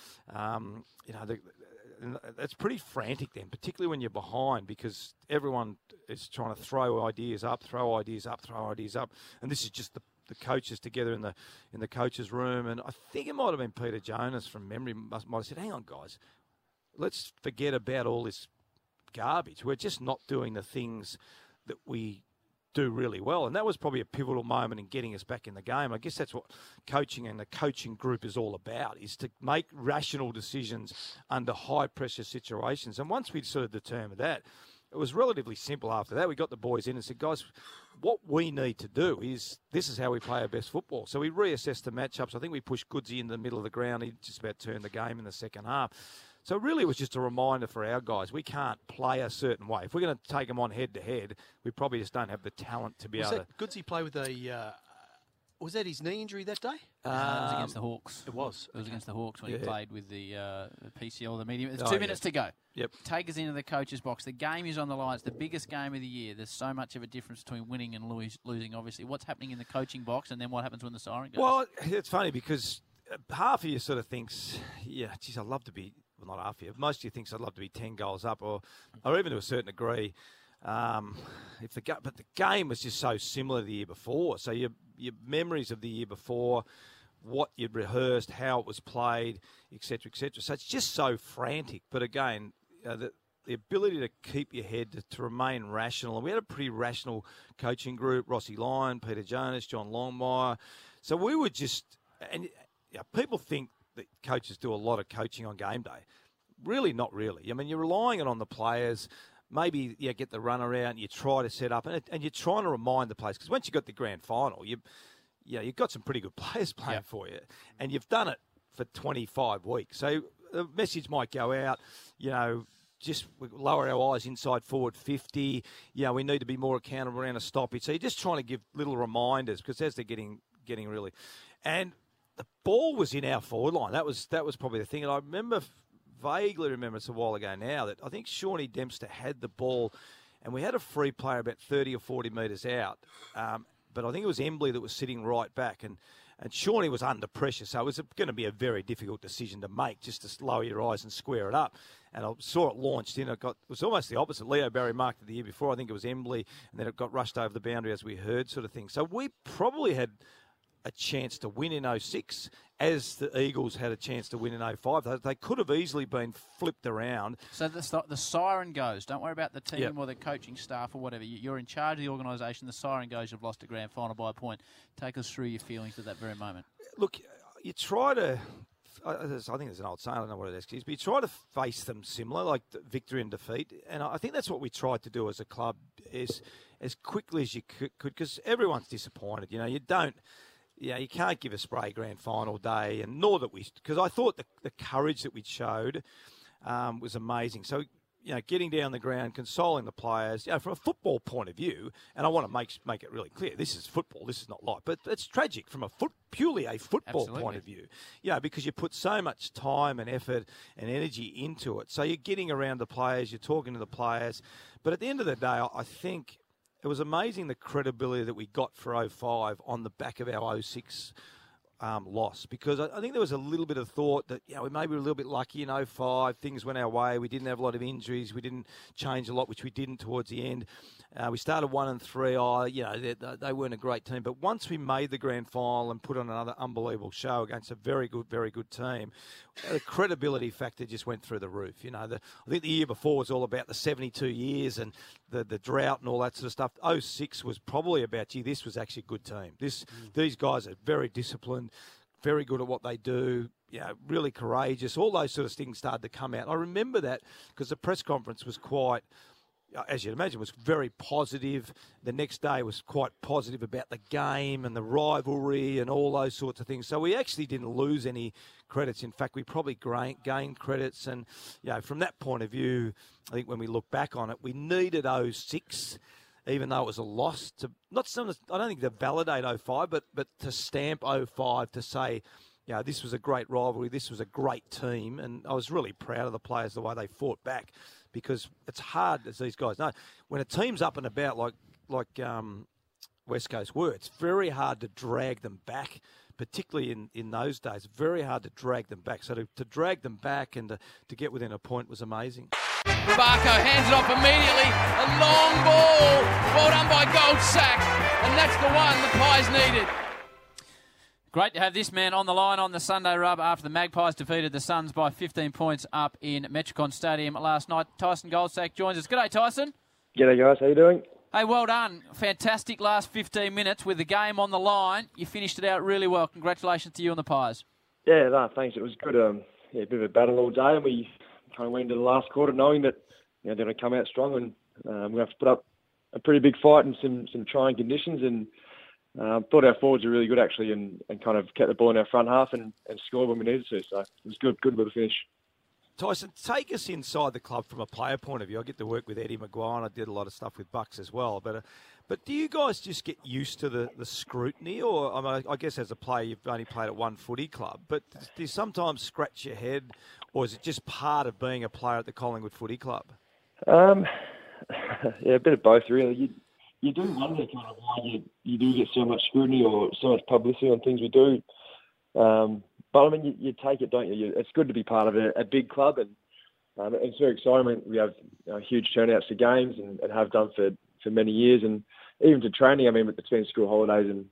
it's pretty frantic then, particularly when you're behind, because everyone is trying to throw ideas up. And this is just the coaches together in the coaches' room. And I think it might have been Peter Jonas from memory might have said, hang on, guys, let's forget about all this garbage. We're just not doing the things that we do really well. And that was probably a pivotal moment in getting us back in the game. I guess that's what coaching and the coaching group is all about, is to make rational decisions under high-pressure situations. And once we'd sort of determined that, it was relatively simple after that. We got the boys in and said, guys, what we need to do is, this is how we play our best football. So we reassessed the matchups. I think we pushed Goodsy in the middle of the ground. He just about turned the game in the second half. So really it was just a reminder for our guys, we can't play a certain way. If we're going to take them on head-to-head, we probably just don't have the talent to be able to... Goodsy play with a Was that his knee injury that day? It was against the Hawks. It was. It was against the Hawks when he played with the PCL, the medium. There's 2 Oh, minutes to go. Yep. Take us into the coach's box. The game is on the line. It's the biggest game of the year. There's so much of a difference between winning and losing, obviously. What's happening in the coaching box, and then what happens when the siren goes? Well, it's funny because half of you sort of thinks, yeah, geez, I'd love to be, well, not half of you, most of you thinks I'd love to be 10 goals up or even to a certain degree. But the game was just so similar to the year before. So your memories of the year before, what you'd rehearsed, how it was played, etc., etc. So it's just so frantic. But again, the ability to keep your head, to remain rational. And we had a pretty rational coaching group: Rossi Lyon, Peter Jonas, John Longmire. So we were just, and people think that coaches do a lot of coaching on game day. Really, not really. I mean, you're relying on the players. Maybe you get the runner out and you try to set up, and you're trying to remind the players, because once you got the grand final, you've got some pretty good players playing for you, and you've done it for 25 weeks. So the message might go out, just lower our eyes inside forward 50. We need to be more accountable around a stoppage. So you're just trying to give little reminders, because as they're getting really, and the ball was in our forward line. That was probably the thing, and I vaguely remember, it's a while ago now, that I think Shawnee Dempster had the ball and we had a free player about 30 or 40 metres out. But I think it was Embley that was sitting right back, and Shawnee was under pressure, so it was going to be a very difficult decision to make, just to lower your eyes and square it up. And I saw it launched in. It was almost the opposite. Leo Barry marked it the year before. I think it was Embley, and then it got rushed over the boundary, as we heard, sort of thing. So we probably had a chance to win in 06, as the Eagles had a chance to win in 05. They could have easily been flipped around. So the siren goes. Don't worry about the team or the coaching staff or whatever. You're in charge of the organisation. The siren goes. You've lost a grand final by a point. Take us through your feelings at that very moment. Look, you try to, I think there's an old saying, I don't know what it is, but you try to face them similar, like victory and defeat. And I think that's what we tried to do as a club, is as quickly as you could, because everyone's disappointed. You can't give a spray grand final day, and nor that because I thought the courage that we showed was amazing. So, getting down the ground, consoling the players, from a football point of view, and I want to make it really clear, this is football, this is not life, but it's tragic from purely a football point of view, because you put so much time and effort and energy into it. So you're getting around the players, you're talking to the players, but at the end of the day, I think it was amazing the credibility that we got for 05 on the back of our 06 loss, because I think there was a little bit of thought that we maybe were a little bit lucky in 05. Things went our way. We didn't have a lot of injuries. We didn't change a lot, which we didn't towards the end. We started 1-3. They weren't a great team, but once we made the grand final and put on another unbelievable show against a very good team, the credibility factor just went through the roof. I think the year before was all about the 72 years and the drought and all that sort of stuff. 06 was probably about, this was actually a good team. These guys are very disciplined, very good at what they do, really courageous. All those sort of things started to come out. I remember that because the press conference was quite, as you'd imagine, was very positive. The next day was quite positive about the game and the rivalry and all those sorts of things. So we actually didn't lose any credits. In fact, we probably gained credits. And, from that point of view, I think when we look back on it, we needed 06, even though it was a loss, I don't think to validate 05, but to stamp 05, to say, this was a great rivalry, this was a great team. And I was really proud of the players, the way they fought back, because it's hard, as these guys know, when a team's up and about like West Coast were, it's very hard to drag them back, particularly in those days. Very hard to drag them back. So to drag them back and to get within a point was amazing. Barco hands it off immediately. A long ball. Well done by Goldsack. And that's the one the Pies needed. Great to have this man on the line on the Sunday Rub after the Magpies defeated the Suns by 15 points up in Metricon Stadium last night. Tyson Goldsack joins us. G'day, Tyson. G'day, guys. How you doing? Hey, well done. Fantastic last 15 minutes with the game on the line. You finished it out really well. Congratulations to you and the Pies. Yeah, no, thanks. It was good. A bit of a battle all day, and we kind of went into the last quarter knowing that they're going to come out strong, and we're going to have to put up a pretty big fight in some trying conditions. And thought our forwards were really good, actually, and kind of kept the ball in our front half and scored when we needed to. So it was good little finish. Tyson, take us inside the club from a player point of view. I get to work with Eddie Maguire, and I did a lot of stuff with Bucks as well. But But do you guys just get used to the scrutiny? Or, I mean, I guess as a player, you've only played at one footy club, but do you sometimes scratch your head, or is it just part of being a player at the Collingwood Footy Club? Yeah, a bit of both, really. You do wonder kind of why you do get so much scrutiny or so much publicity on things we do. But, I mean, you take it, don't you? It's good to be part of a big club, and it's very exciting. I mean, we have huge turnouts to games and have done for many years, and even to training. I mean, between school holidays, and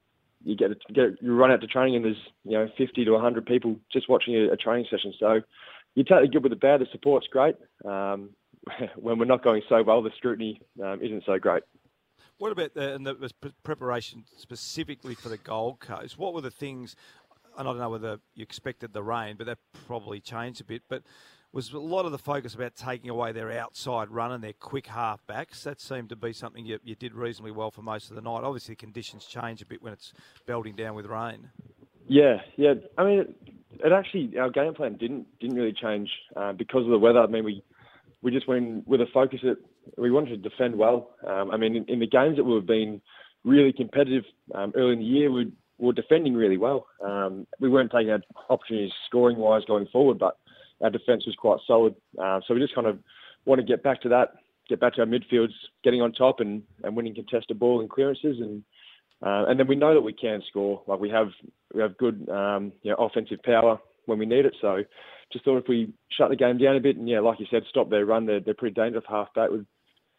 you run out to training and there's 50 to 100 people just watching a training session. So you take the good with the bad. The support's great. When we're not going so well, the scrutiny isn't so great. What about the preparation specifically for the Gold Coast? What were the things, and I don't know whether you expected the rain, but that probably changed a bit, but was a lot of the focus about taking away their outside run and their quick half-backs? That seemed to be something you did reasonably well for most of the night. Obviously, conditions change a bit when it's belting down with rain. Yeah. I mean, it actually, our game plan didn't really change because of the weather. I mean, we just went with a focus that we wanted to defend well. I mean, in the games that we've been really competitive early in the year, we were defending really well. We weren't taking our opportunities scoring-wise going forward, but our defence was quite solid. So we just kind of want to get back to that, get back to our midfields, getting on top and winning contested ball and clearances. And then we know that we can score. Like we have good offensive power when we need it. So just thought if we shut the game down a bit and, like you said, stop their run, they're pretty dangerous half-back with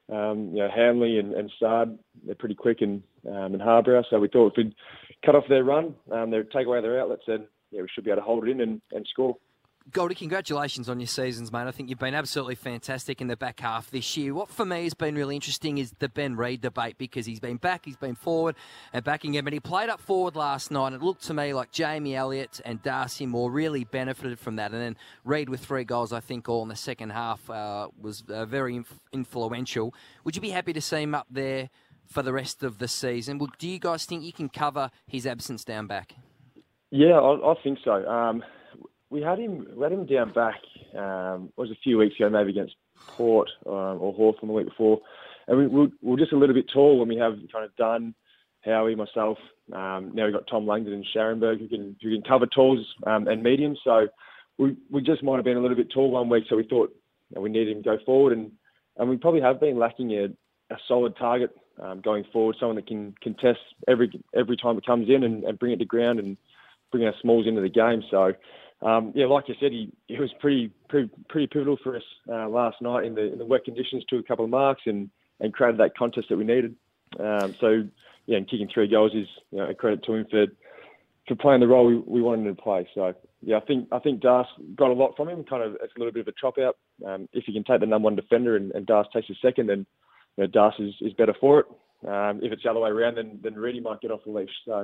Hanley and Sard. They're pretty quick and Harborough. So we thought if we'd cut off their run, they'd take away their outlets, then we should be able to hold it in and score. Goldie, congratulations on your seasons, mate. I think you've been absolutely fantastic in the back half this year. What for me has been really interesting is the Ben Reid debate, because he's been back, he's been forward and backing him, and he played up forward last night. It looked to me like Jamie Elliott and Darcy Moore really benefited from that. And then Reid with 3 goals, I think, all in the second half was very influential. Would you be happy to see him up there for the rest of the season? Do you guys think you can cover his absence down back? Yeah, I think so. We had him down back, it was a few weeks ago, maybe against Port or Hawthorn the week before. And we were just a little bit tall when we have kind of Dunn, Howie, myself. Now we've got Tom Langdon and Scharenberg who can cover talls and mediums. So we just might have been a little bit tall one week, so we thought we needed him to go forward. And we probably have been lacking a solid target going forward, someone that can contest every time it comes in and bring it to ground and bring our smalls into the game. So, like you said, he was pretty pivotal for us last night in the wet conditions, took a couple of marks and created that contest that we needed. And kicking 3 goals is a credit to him for playing the role we wanted him to play. So, I think Das got a lot from him. Kind of, it's a little bit of a chop out. If you can take the number 1 defender and Das takes the second, then Das is better for it. If it's the other way around, then Reedy might get off the leash. So,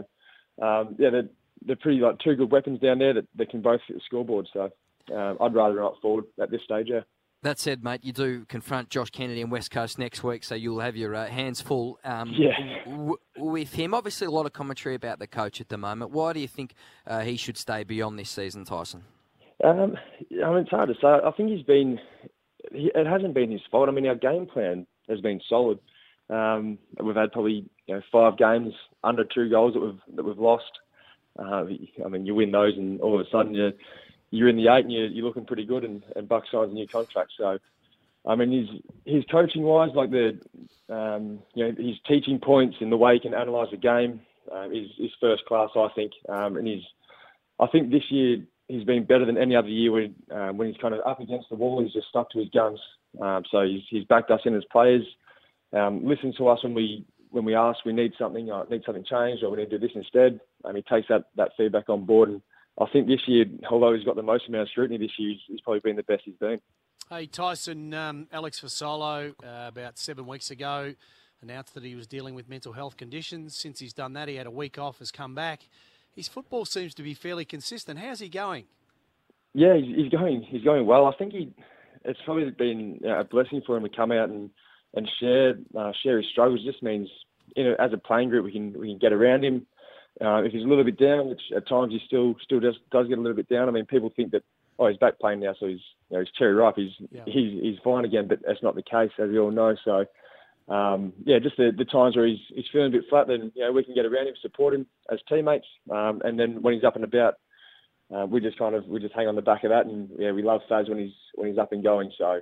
they're pretty 2 good weapons down there that can both hit the scoreboard. So I'd rather not forward at this stage, yeah. That said, mate, you do confront Josh Kennedy in West Coast next week, so you'll have your hands full with him. Obviously, a lot of commentary about the coach at the moment. Why do you think he should stay beyond this season, Tyson? It's hard to say. I think it hasn't been his fault. I mean, our game plan has been solid. We've had probably 5 games under 2 goals that we've lost. You win those, and all of a sudden you're in the 8 and you're looking pretty good, and Buck signs a new contract. So, his coaching wise, his teaching points and the way he can analyse the game is first class, I think. I think this year he's been better than any other year when he's kind of up against the wall. He's just stuck to his guns. So he's backed us in as players. Listen to us when we ask we need something changed, or we need to do this instead. He takes that feedback on board, and I think this year, although he's got the most amount of scrutiny this year, he's probably been the best he's been. Hey Tyson, Alex Fasolo about 7 weeks ago announced that he was dealing with mental health conditions. Since he's done that, he had a week off, has come back. His football seems to be fairly consistent. How's he going? Yeah, he's going well. I think it's probably been a blessing for him to come out and share his struggles. Just means, as a playing group, we can get around him. If he's a little bit down, which at times he still does get a little bit down. People think that he's back playing now, so he's cherry ripe. He's fine again, but that's not the case, as we all know. So just the times where he's feeling a bit flat, then we can get around him, support him as teammates, and then when he's up and about, we just hang on the back of that, and we love Faz when he's up and going. So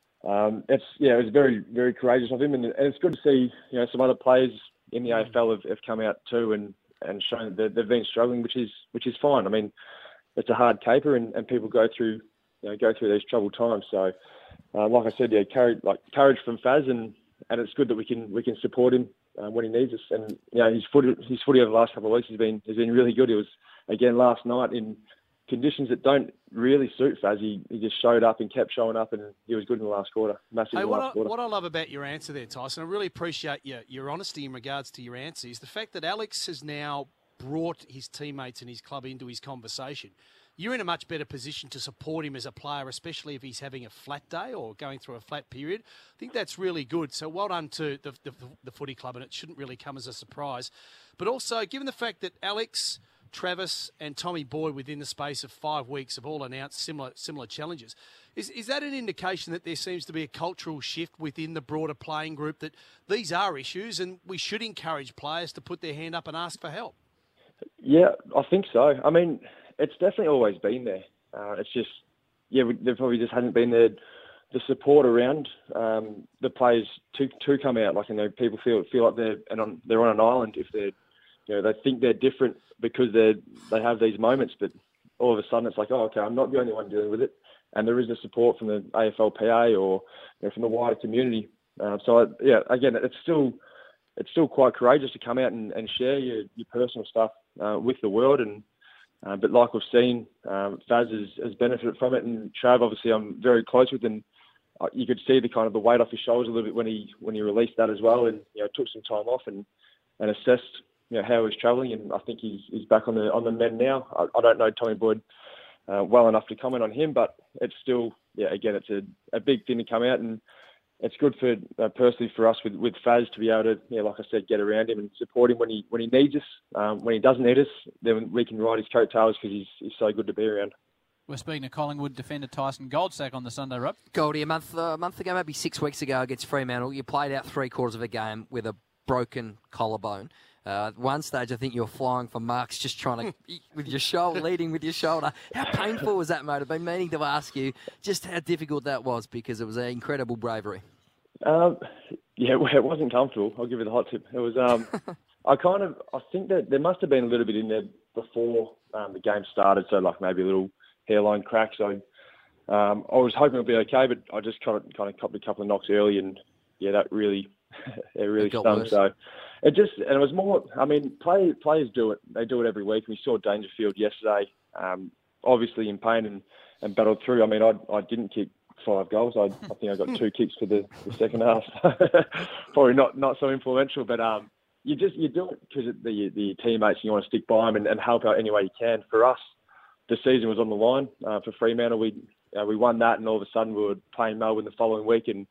it's very, very courageous of him, and it's good to see some other players in the AFL have come out too and shown that they've been struggling, which is fine. I mean, it's a hard caper, and people go through these troubled times. So like I said, courage from Faz, and it's good that we can support him when he needs us. And his footy over the last couple of weeks has been really good. It was again last night in conditions that don't really suit Faz. He just showed up and kept showing up, and he was good in the last quarter. Massive in the last quarter. What I love about your answer there, Tyson, I really appreciate your honesty in regards to your answer, is the fact that Alex has now brought his teammates and his club into his conversation. You're in a much better position to support him as a player, especially if he's having a flat day or going through a flat period. I think that's really good. So well done to the footy club, and it shouldn't really come as a surprise. But also, given the fact that Alex, Travis and Tommy Boyd within the space of 5 weeks have all announced similar challenges, is that an indication that there seems to be a cultural shift within the broader playing group, that these are issues and we should encourage players to put their hand up and ask for help? Yeah, I think so. I mean, it's definitely always been there. It's just, there probably just hasn't been the support around the players to come out. Like, people feel like they're on an island if they're, they think they're different because they have these moments, but all of a sudden it's like, oh, okay, I'm not the only one dealing with it, and there is the support from the AFLPA or from the wider community. Again, it's still quite courageous to come out and share your personal stuff with the world, but like we've seen, Faz has benefited from it, and Trav, obviously, I'm very close with, and you could see the weight off his shoulders a little bit when he released that as well, and took some time off and assessed how he's travelling, and I think he's back on the mend now. I don't know Tommy Boyd well enough to comment on him, but it's still again, it's a big thing to come out, and it's good for personally for us with Faz to be able to, like I said, get around him and support him when he needs us. When he doesn't need us, then we can ride his coattails because he's so good to be around. We're speaking to Collingwood defender Tyson Goldsack on the Sunday Rub. Goldie, a month ago, maybe 6 weeks ago against Fremantle, you played out 3/4 of a game with a broken collarbone. At one stage, I think you were flying for marks, just trying to, with your shoulder, leading with your shoulder. How painful was that, mate? I've been meaning to ask you just how difficult that was, because it was an incredible bravery. It wasn't comfortable. I'll give you the hot tip. It was, I think that there must have been a little bit in there before the game started, so like maybe a little hairline crack. So I was hoping it'd be okay, but I just kind of copped a couple of knocks early, and that really, it really stung. So it was more. I mean, players do it. They do it every week. We saw Dangerfield yesterday, obviously in pain and battled through. I mean, I didn't kick 5 goals. I think I got 2 kicks for the second half. Probably not so influential, but you do it because the teammates, and you want to stick by them and help out any way you can. For us, the season was on the line. For Fremantle, we won that, and all of a sudden we were playing Melbourne the following week, and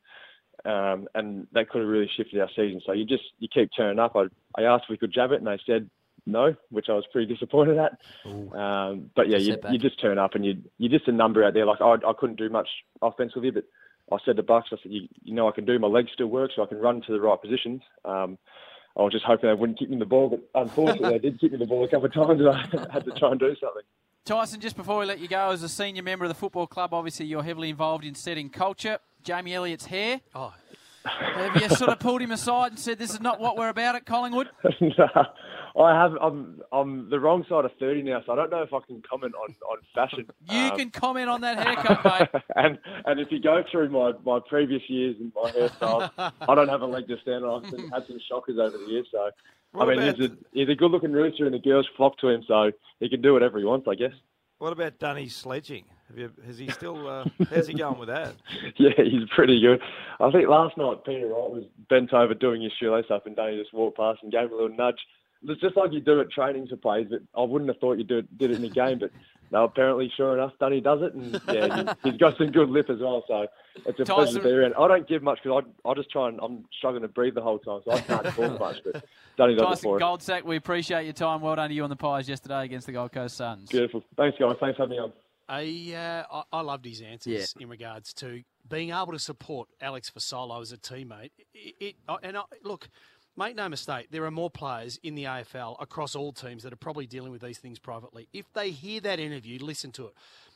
that could have really shifted our season. So you keep turning up. I asked if we could jab it, and they said no, which I was pretty disappointed at. But you just turn up, and you're just a number out there. Like I couldn't do much offensively, but I said to Bucks, I said, I can do, my legs still work, so I can run to the right positions. I was just hoping they wouldn't kick me the ball, but unfortunately they did kick me the ball a couple of times, and I had to try and do something. Tyson, just before we let you go, as a senior member of the football club, obviously you're heavily involved in setting culture. Jamie Elliott's hair. Oh. Have you sort of pulled him aside and said, this is not what we're about at Collingwood? No, I have. I'm the wrong side of 30 now, so I don't know if I can comment on fashion. You can comment on that haircut, mate. and if you go through my previous years and my hairstyle, I don't have a leg to stand on. I've had some shockers over the years, so he's a good-looking rooster, and the girls flock to him, so he can do whatever he wants, I guess. What about Dunny's sledging? Has he still? How's he going with that? Yeah, he's pretty good. I think last night Peter Wright was bent over doing his shoelace up, and Dunny just walked past and gave him a little nudge. It's just like you do at training to plays, but I wouldn't have thought you did it in a game. But no, apparently, sure enough, Dunny does it, and he's got some good lip as well. So it's a pleasure to be around. I don't give much because I just try and I'm struggling to breathe the whole time, so I can't talk much. But Dunny does it for us. Goldsack, we appreciate your time. Well done to you on the Pies yesterday against the Gold Coast Suns. Beautiful. Thanks, guys. Thanks for having me on. I loved his answers in regards to being able to support Alex Fasolo as a teammate, look, make no mistake, there are more players in the AFL across all teams that are probably dealing with these things privately. If they hear that interview, listen to it.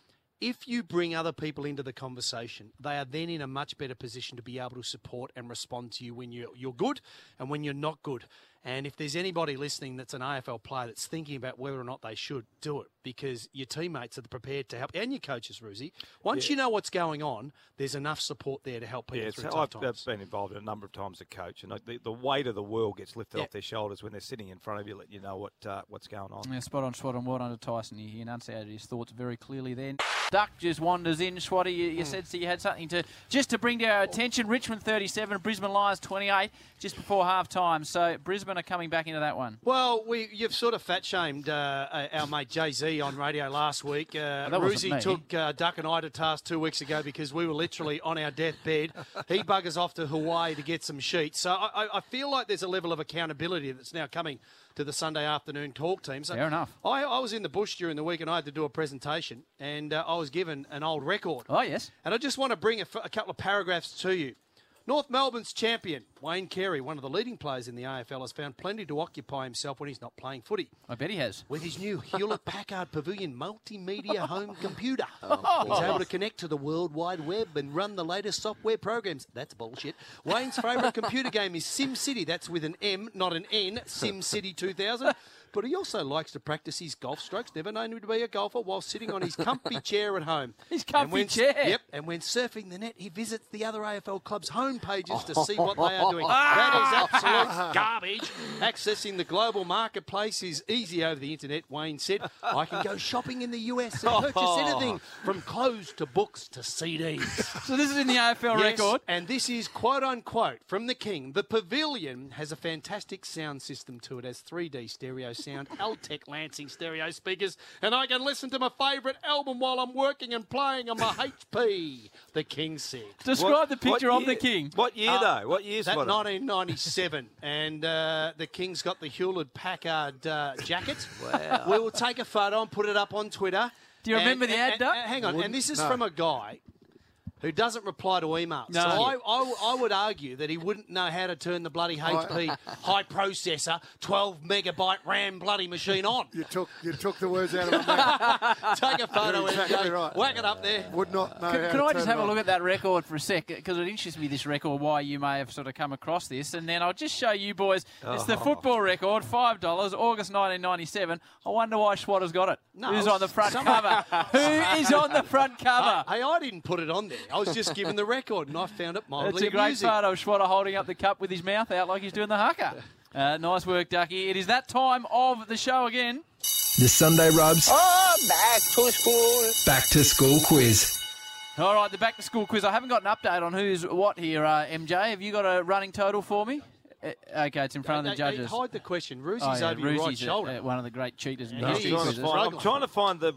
If you bring other people into the conversation, they are then in a much better position to be able to support and respond to you when you're good and when you're not good. And if there's anybody listening that's an AFL player that's thinking about whether or not they should, do it, because your teammates are prepared to help, and your coaches, Ruzi. Once you know what's going on, there's enough support there to help people through tough times. I've been involved in a number of times as a coach, and the weight of the world gets lifted off their shoulders when they're sitting in front of you, let you know what's going on. Yeah, spot on, Swat, and well done to Tyson. He enunciated his thoughts very clearly then. Duck just wanders in. Swatty, you said so you had something to bring to our attention. Richmond 37, Brisbane Lions 28, just before half-time. So Brisbane are coming back into that one. Well, you've sort of fat-shamed our mate Jay-Z on radio last week. Ruzi took Duck and I to task 2 weeks ago because we were literally on our deathbed. He buggers off to Hawaii to get some sheets. So I feel like there's a level of accountability that's now coming to the Sunday afternoon talk team. So fair enough. I was in the bush during the week and I had to do a presentation, and I was given an old record. Oh, yes. And I just want to bring a couple of paragraphs to you. North Melbourne's champion, Wayne Carey, one of the leading players in the AFL, has found plenty to occupy himself when he's not playing footy. I bet he has. With his new Hewlett-Packard Pavilion multimedia home computer. He's able to connect to the World Wide Web and run the latest software programs. That's bullshit. Wayne's favourite computer game is SimCity. That's with an M, not an N. SimCity 2000. But he also likes to practice his golf strokes, never known him to be a golfer, while sitting on his comfy chair at home. His comfy chair? Yep, and when surfing the net, he visits the other AFL clubs' home pages to see what they are doing. That is absolute garbage. Accessing the global marketplace is easy over the internet, Wayne said. I can go shopping in the US and purchase anything from clothes to books to CDs. So this is in the AFL record? And this is, quote-unquote, from the King. The Pavilion has a fantastic sound system to it, as 3D stereo sound, Altec Lansing stereo speakers, and I can listen to my favourite album while I'm working and playing on my HP, the King said. Describe the picture of the King. What year, though? What year's that? What? 1997, and the King's got the Hewlett-Packard jacket. Wow. We will take a photo and put it up on Twitter. Do you remember the ad, Doug? Hang on, and this is from a guy who doesn't reply to emails. No. So I would argue that he wouldn't know how to turn the bloody HP high processor 12 megabyte RAM bloody machine on. You took the words out of my mouth. Take a photo exactly and right. whack it up there. Would not know. Can I just have a look at that record for a sec? Because it interests me, this record, why you may have sort of come across this. And then I'll just show you boys. It's the football record, $5, August 1997. I wonder why Schwatter's got it. No, Who's on the front cover? Who is on the front cover? Hey, I didn't put it on there. I was just given the record, and I found it mildly It's a great amusing. photo of Schwatter holding up the cup with his mouth out like he's doing the haka. Nice work, Ducky. It is that time of the show again. The Sunday Rubs back to school. Back to School quiz. All right, the back to school quiz. I haven't got an update on who's what here, MJ. Have you got a running total for me? Okay, it's in front of the judges. Hide the question. Ruzi's over your right shoulder. One of the great cheaters in I'm history. trying to find the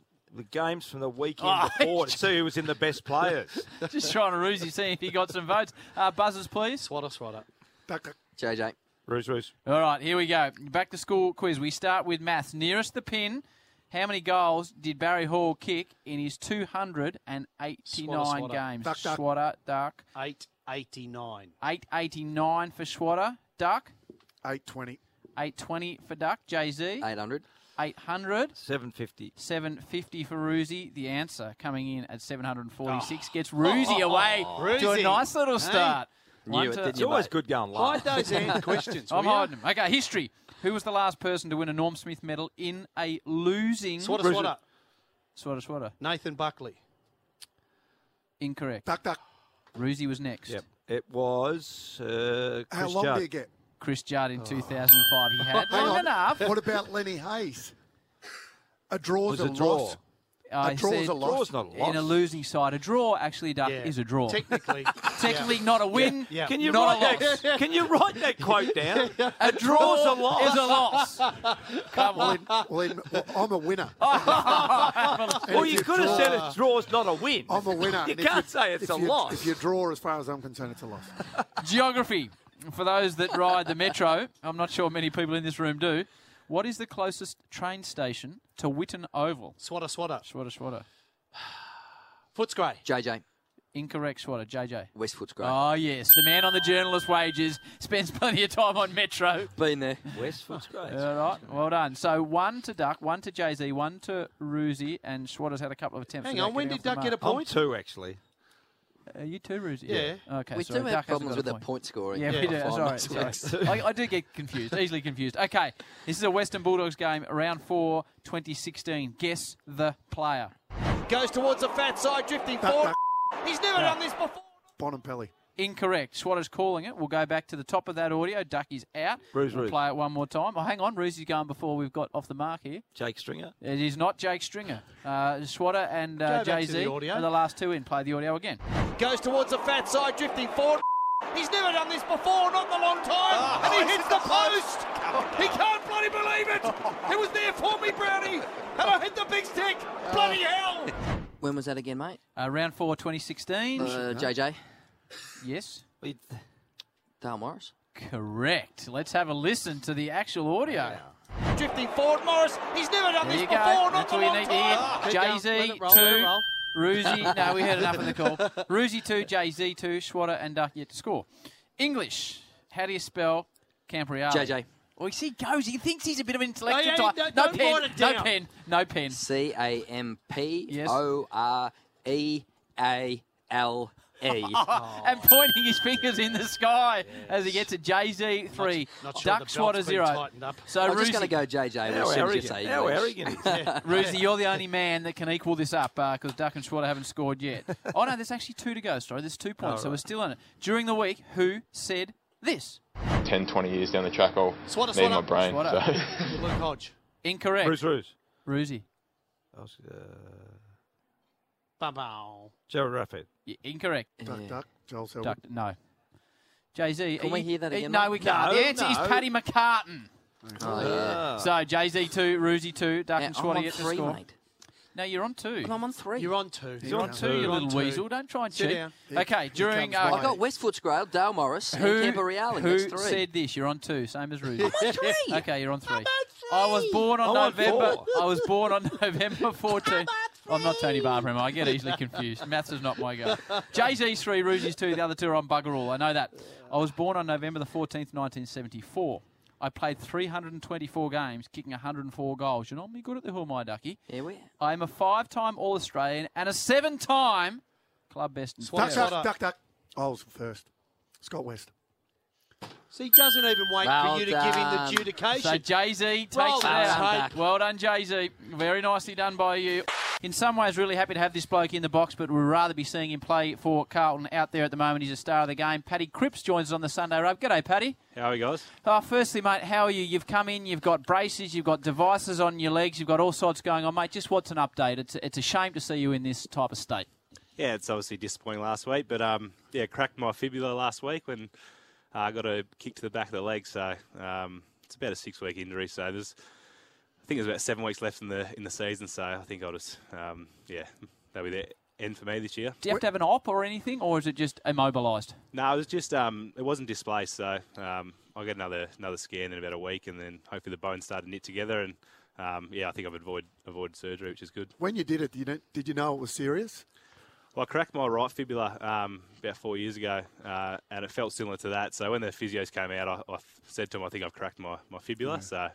games from the weekend before to see who was in the best players. Just trying to Ruzi, see if he got some votes. Buzzers, please. Swatter. JJ. Roos. All right, here we go. Back to school quiz. We start with maths. Nearest the pin, how many goals did Barry Hall kick in his 289 games? Schwatter, Duck. 889. 889 for Schwatter. Duck. 820. 820 for Duck. Jay-Z. 800. 800. 750. 750 for Ruzi. The answer coming in at 746 gets Ruzi away to a nice little start. It's always good going last. Hide those questions. I'm hiding them. Okay, history. Who was the last person to win a Norm Smith medal in a losing... Swatter. Nathan Buckley. Incorrect. Duck. Ruzi was next. Yep. It was Chris How long Judd. do you get? Chris Judd in 2005. He had Hang long on. enough. What about Lenny Hayes? A draw's a draw. loss. I A draw's said a loss. Draw's not a loss. in a losing side. A draw, actually, Duck, is a draw. Technically. Technically not a win. Yeah. Can you not write a loss. that? Can you write that quote down? A draw Draw's a loss. is a loss. Come on. Well, I'm a winner. Well, you could have said a draw's not a win. I'm a winner. You And if can't say it's a loss. If you draw, as far as I'm concerned, it's a loss. Geography. For those that ride the Metro, I'm not sure many people in this room do. What is the closest train station to Whitton Oval? Swatter. Schwatter. Footscray. JJ. Incorrect, Swatter. JJ. West Footscray. Oh, yes. The man on the journalist wages spends plenty of time on Metro. Been there. West Footscray. All right. Well done. So 1 to Duck, 1 to Jay-Z, 1 to Roosie, and Swatter's had a couple of attempts. Hang on, when did Duck get a point? 2, actually. You too, Roosie? Yeah. Okay, We sorry. do have Duck hasn't problems got with a the point scoring. Yeah, we do. Sorry. I do get confused, easily confused. Okay, this is a Western Bulldogs game, round 4, 2016. Guess the player. Goes towards the fat side, drifting forward. He's never done this before. Bonapelli. Incorrect. Swatter's calling it. We'll go back to the top of that audio. Ducky's out. We'll play it one more time. Oh, hang on. Roosie's going before we've got off the mark here. Jake Stringer. It is not Jake Stringer. Swatter and Jay-Z are the last two in. Play the audio again. Goes towards the fat side, drifting forward. He's never done this before, not in a long time. And he hits the post. He can't bloody believe it. It was there for me, Brownie. And I hit the big stick. Bloody hell. When was that again, mate? Round 4, 2016. JJ. Yes. Dale Morris. Correct. Let's have a listen to the actual audio. Drifting forward, Morris. He's never done There this you before, go. not That's in all a you long need to time. hear. Jay-Z, 2. Roosie, no, we heard enough of the call. Roosie 2, Jay-Z 2, Swatter and Duck yet to score. English. How do you spell Campriale? JJ. Oh, he goes. He thinks he's a bit of an intellectual No, type. don't write it down. No pen. No pen. CAMPOREALE. And pointing his fingers in the sky as he gets a Jay-Z 3. Not sure Duck the Swatter belt's been 0. tightened up. So I'm just going to Roosie, go JJ. As soon as you say How English. arrogant is that? Roosie, you're the only man that can equal this up because Duck and Swatter haven't scored yet. Oh, no, there's actually 2 to go. Sorry, there's 2 points, so we're still on it. During the week, who said this? 10, 20 years down the track, I'll Swatter, need my Swatter. brain. Swatter. So. Luke Hodge. Incorrect. Roosie. Jared Raffett. Incorrect. Duck. Joel Selwood. Duck, no. Jay-Z. Can we hear that again, No, mate? we can't. No, the answer is no. Paddy McCartan. Oh, yeah. So Jay-Z 2, Roosie 2, Duck and I'm Swatter on yet to 3, score. mate. No, you're on 2. I'm on 3. You're on 2. You're on 2, you little weasel. Don't try and Sit cheat. down. Okay, during... I got West Footscray, Dale Morris, and Campriale, and that's 3. Who said this? You're on 2, same as Roosie. I'm on 3. Okay, you're on 3. I was born on November 14th. I'm not Tony Barber, I get easily confused. Maths is not my go. Jay-Z's 3, Roosie's 2, the other 2 are on bugger all. I know that. I was born on November the 14th, 1974. I played 324 games, kicking 104 goals. You're not me good at the Who Am I, Ducky? Yeah, we. I am a 5-time All-Australian and a 7-time club best in Duck. I was first. Scott West. So he doesn't even wait Well for you to give him the done. adjudication. So Jay-Z takes Well it done, out. Tate. Well done, Jay-Z. Very nicely done by you. In some ways, really happy to have this bloke in the box, but we'd rather be seeing him play for Carlton out there at the moment. He's a star of the game. Paddy Cripps joins us on the Sunday Rub. G'day, Paddy. How are you guys? Firstly, mate, how are you? You've come in, you've got braces, you've got devices on your legs, you've got all sorts going on, mate. Just what's an update? It's a shame to see you in this type of state. Yeah, it's obviously disappointing last week, but cracked my fibula last week when I got a kick to the back of the leg. So it's about a 6-week injury. So I think there's about 7 weeks left in the season. So I think I'll just that'll be the end for me this year. Do you have to have an op or anything, or is it just immobilised? No, it was just it wasn't displaced. So I'll get another scan in about a week, and then hopefully the bones start to knit together. And I think I've avoided surgery, which is good. When you did it, did you know it was serious? Well, I cracked my right fibula about 4 years ago, and it felt similar to that. So when the physios came out, I said to them, I think I've cracked my fibula. Mm. So,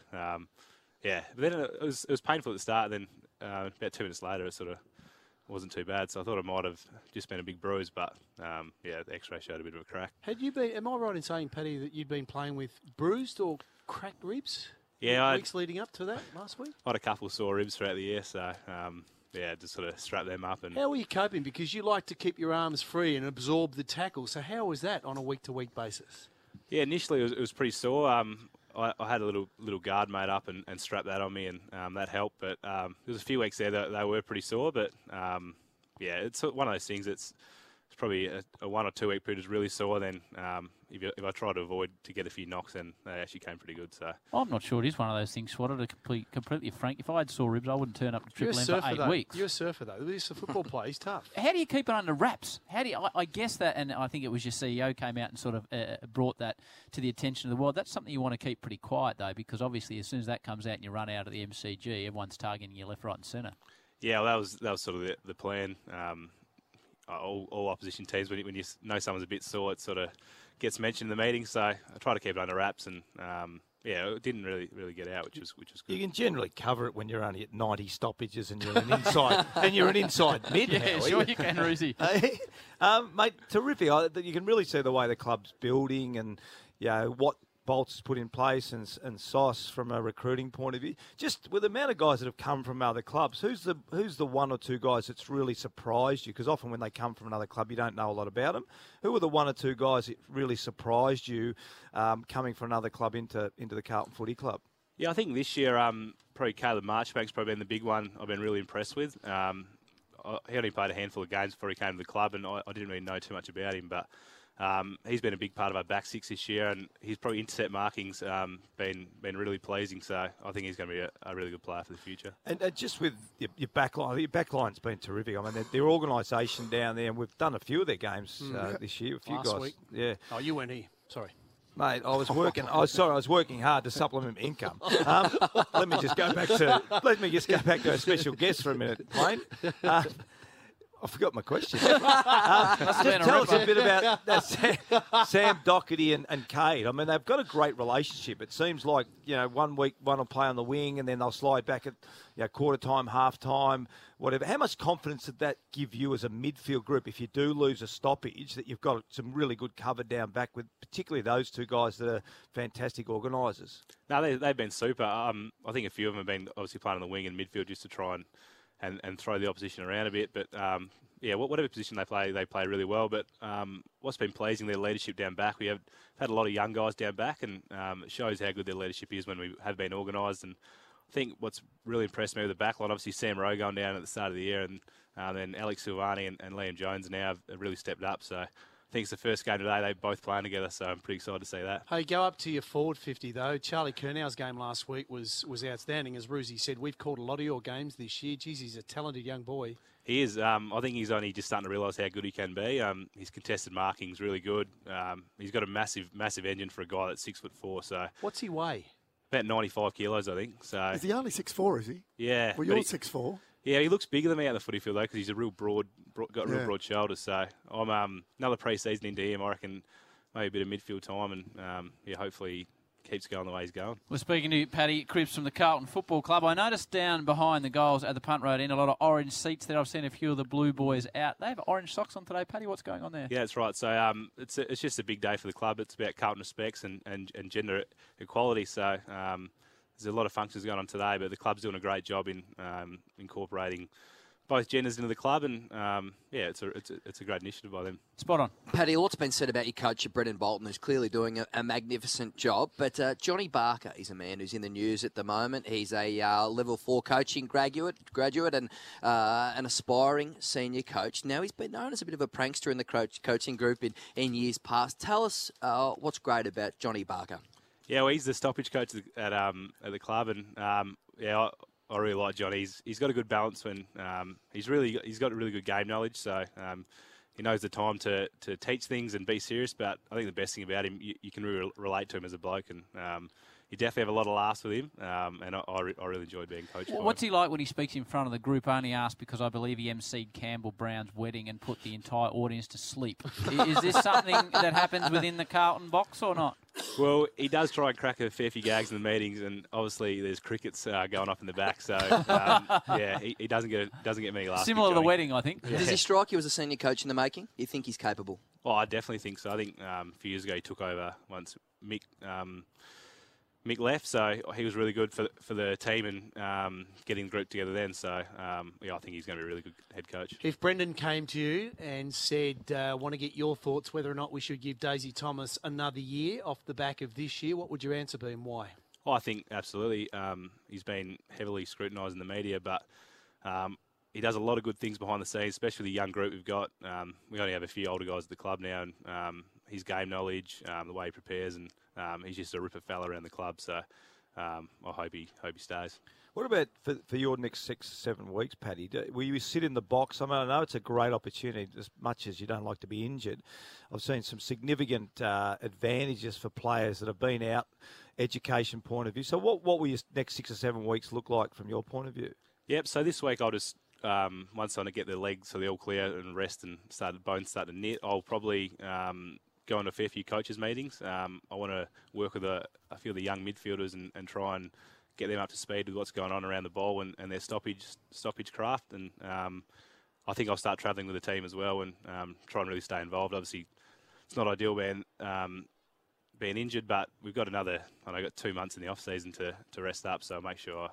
but then it was painful at the start. Then about 2 minutes later, it sort of wasn't too bad. So I thought it might have just been a big bruise, but the X-ray showed a bit of a crack. Had you been? Am I right in saying, Paddy, that you'd been playing with bruised or cracked ribs? Yeah, weeks leading up to that last week. I had a couple of sore ribs throughout the year, so. Just sort of strap them up. And how were you coping? Because you like to keep your arms free and absorb the tackle. So how was that on a week-to-week basis? Yeah, initially it was pretty sore. I had a little guard made up and strapped that on me, and that helped. But there was a few weeks there that they were pretty sore. But it's one of those things. It's probably a 1 or 2 week period is really sore. Then if I try to avoid to get a few knocks, then they actually came pretty good. So I'm not sure it is one of those things, Swatter, to completely frank. If I had sore ribs, I wouldn't turn up to Triple M for 8 weeks. You're a surfer, though. This a football play. He's tough. How do you keep it under wraps? How do you, I guess that, and I think it was your CEO came out and sort of brought that to the attention of the world. That's something you want to keep pretty quiet, though, because obviously as soon as that comes out and you run out of the MCG, everyone's targeting you left, right and centre. Yeah, well, that was sort of the plan. all opposition teams, when you know someone's a bit sore, it sort of gets mentioned in the meeting. So I try to keep it under wraps, and it didn't really get out, which was good. You can generally cover it when you're only at 90 stoppages and you're an inside mid. Yeah, sure you can, Roosie. Mate, terrific. You can really see the way the club's building and what Bolts has put in place and Sauce from a recruiting point of view. Just with the amount of guys that have come from other clubs, who's the one or two guys that's really surprised you? Because often when they come from another club, you don't know a lot about them. Who are the one or two guys that really surprised you coming from another club into the Carlton Footy Club? Yeah, I think this year probably Caleb Marchbank's probably been the big one I've been really impressed with. He only played a handful of games before he came to the club, and I didn't really know too much about him, but he's been a big part of our back six this year, and his probably intercept markings been really pleasing. So I think he's going to be a really good player for the future. And just with your backline's been terrific. I mean, their organisation down there, and we've done a few of their games this year. A few Last guys, week. yeah. Oh, you weren't here. Sorry. Mate, I was working. I was working hard to supplement my income. Let me just go back to our special guest for a minute, Wayne. I forgot my question. Just tell us a bit about Sam Doherty and Cade. I mean, they've got a great relationship. It seems like, one week one will play on the wing and then they'll slide back at quarter time, half time, whatever. How much confidence did that give you as a midfield group if you do lose a stoppage, that you've got some really good cover down back with particularly those two guys that are fantastic organisers? No, they've been super. I think a few of them have been obviously playing on the wing and midfield just to try and throw the opposition around a bit. But, whatever position they play really well. But what's been pleasing, their leadership down back. We have had a lot of young guys down back, and it shows how good their leadership is when we have been organised. And I think what's really impressed me with the backline, obviously Sam Rowe going down at the start of the year, and then Alex Silvani and Liam Jones now have really stepped up. So I think it's the first game today. They're both playing together, so I'm pretty excited to see that. Hey, go up to your forward 50, though. Charlie Curnow's game last week was outstanding. As Roosie said, we've called a lot of your games this year. Geez, he's a talented young boy. He is. I think he's only just starting to realise how good he can be. His contested marking's really good. He's got a massive engine for a guy that's 6'4". So what's he weigh? About 95 kilos, I think. So is he only 6'4", is he? Yeah. Well, you're 6'4". Yeah, he looks bigger than me out the footy field, though, because he's a real broad shoulders. So I'm another pre-season into him. I reckon maybe a bit of midfield time, and hopefully he keeps going the way he's going. We're speaking to Paddy Cripps from the Carlton Football Club. I noticed down behind the goals at the Punt Road Inn, a lot of orange seats there. I've seen a few of the Blue Boys out. They have orange socks on today. Paddy, what's going on there? Yeah, that's right. So it's just a big day for the club. It's about Carlton respects and gender equality. So there's a lot of functions going on today, but the club's doing a great job in incorporating both genders into the club, and it's a great initiative by them. Spot on. Paddy, a lot's been said about your coach, Brendan Bolton, who's clearly doing a magnificent job, but Johnny Barker is a man who's in the news at the moment. He's a level 4 coaching graduate and an aspiring senior coach. Now, he's been known as a bit of a prankster in the coaching group in years past. Tell us what's great about Johnny Barker. Yeah, well, he's the stoppage coach at the club, and I really like Johnny. He's got a good balance when he's got really good game knowledge. So he knows the time to teach things and be serious. But I think the best thing about him, you can really relate to him as a bloke, and you definitely have a lot of laughs with him. And I really enjoyed being coached. What's he like when he speaks in front of the group? I only asked because I believe he emceed Campbell Brown's wedding and put the entire audience to sleep. Is this something that happens within the Carlton box or not? Well, he does try and crack a fair few gags in the meetings, and obviously there's crickets going off in the back. So he doesn't get many laughs. Similar to the wedding, I think. Yeah. Does he strike you as a senior coach in the making? You think he's capable? Well, I definitely think so. I think a few years ago he took over once Mick left, so he was really good for the team and getting the group together then. So, I think he's going to be a really good head coach. If Brendan came to you and said, want to get your thoughts whether or not we should give Daisy Thomas another year off the back of this year, what would your answer be and why? Well, I think absolutely. He's been heavily scrutinised in the media, but he does a lot of good things behind the scenes, especially the young group we've got. We only have a few older guys at the club now, and his game knowledge, the way he prepares, and he's just a ripper fella around the club. So I hope he stays. What about for your next 6-7 weeks, Paddy? Will you sit in the box? I mean, I know it's a great opportunity as much as you don't like to be injured. I've seen some significant advantages for players that have been out, education point of view. So what will your next 6 or 7 weeks look like from your point of view? Yep, so this week I'll just once I get the legs so they're all clear and rest and bones start to knit, I'll probably go on a fair few coaches meetings. I want to work with a few of the young midfielders and try and get them up to speed with what's going on around the ball and their stoppage craft. And I think I'll start travelling with the team as well and try and really stay involved. Obviously, it's not ideal being injured, but we've got I got 2 months in the off season to rest up. So I'll make sure,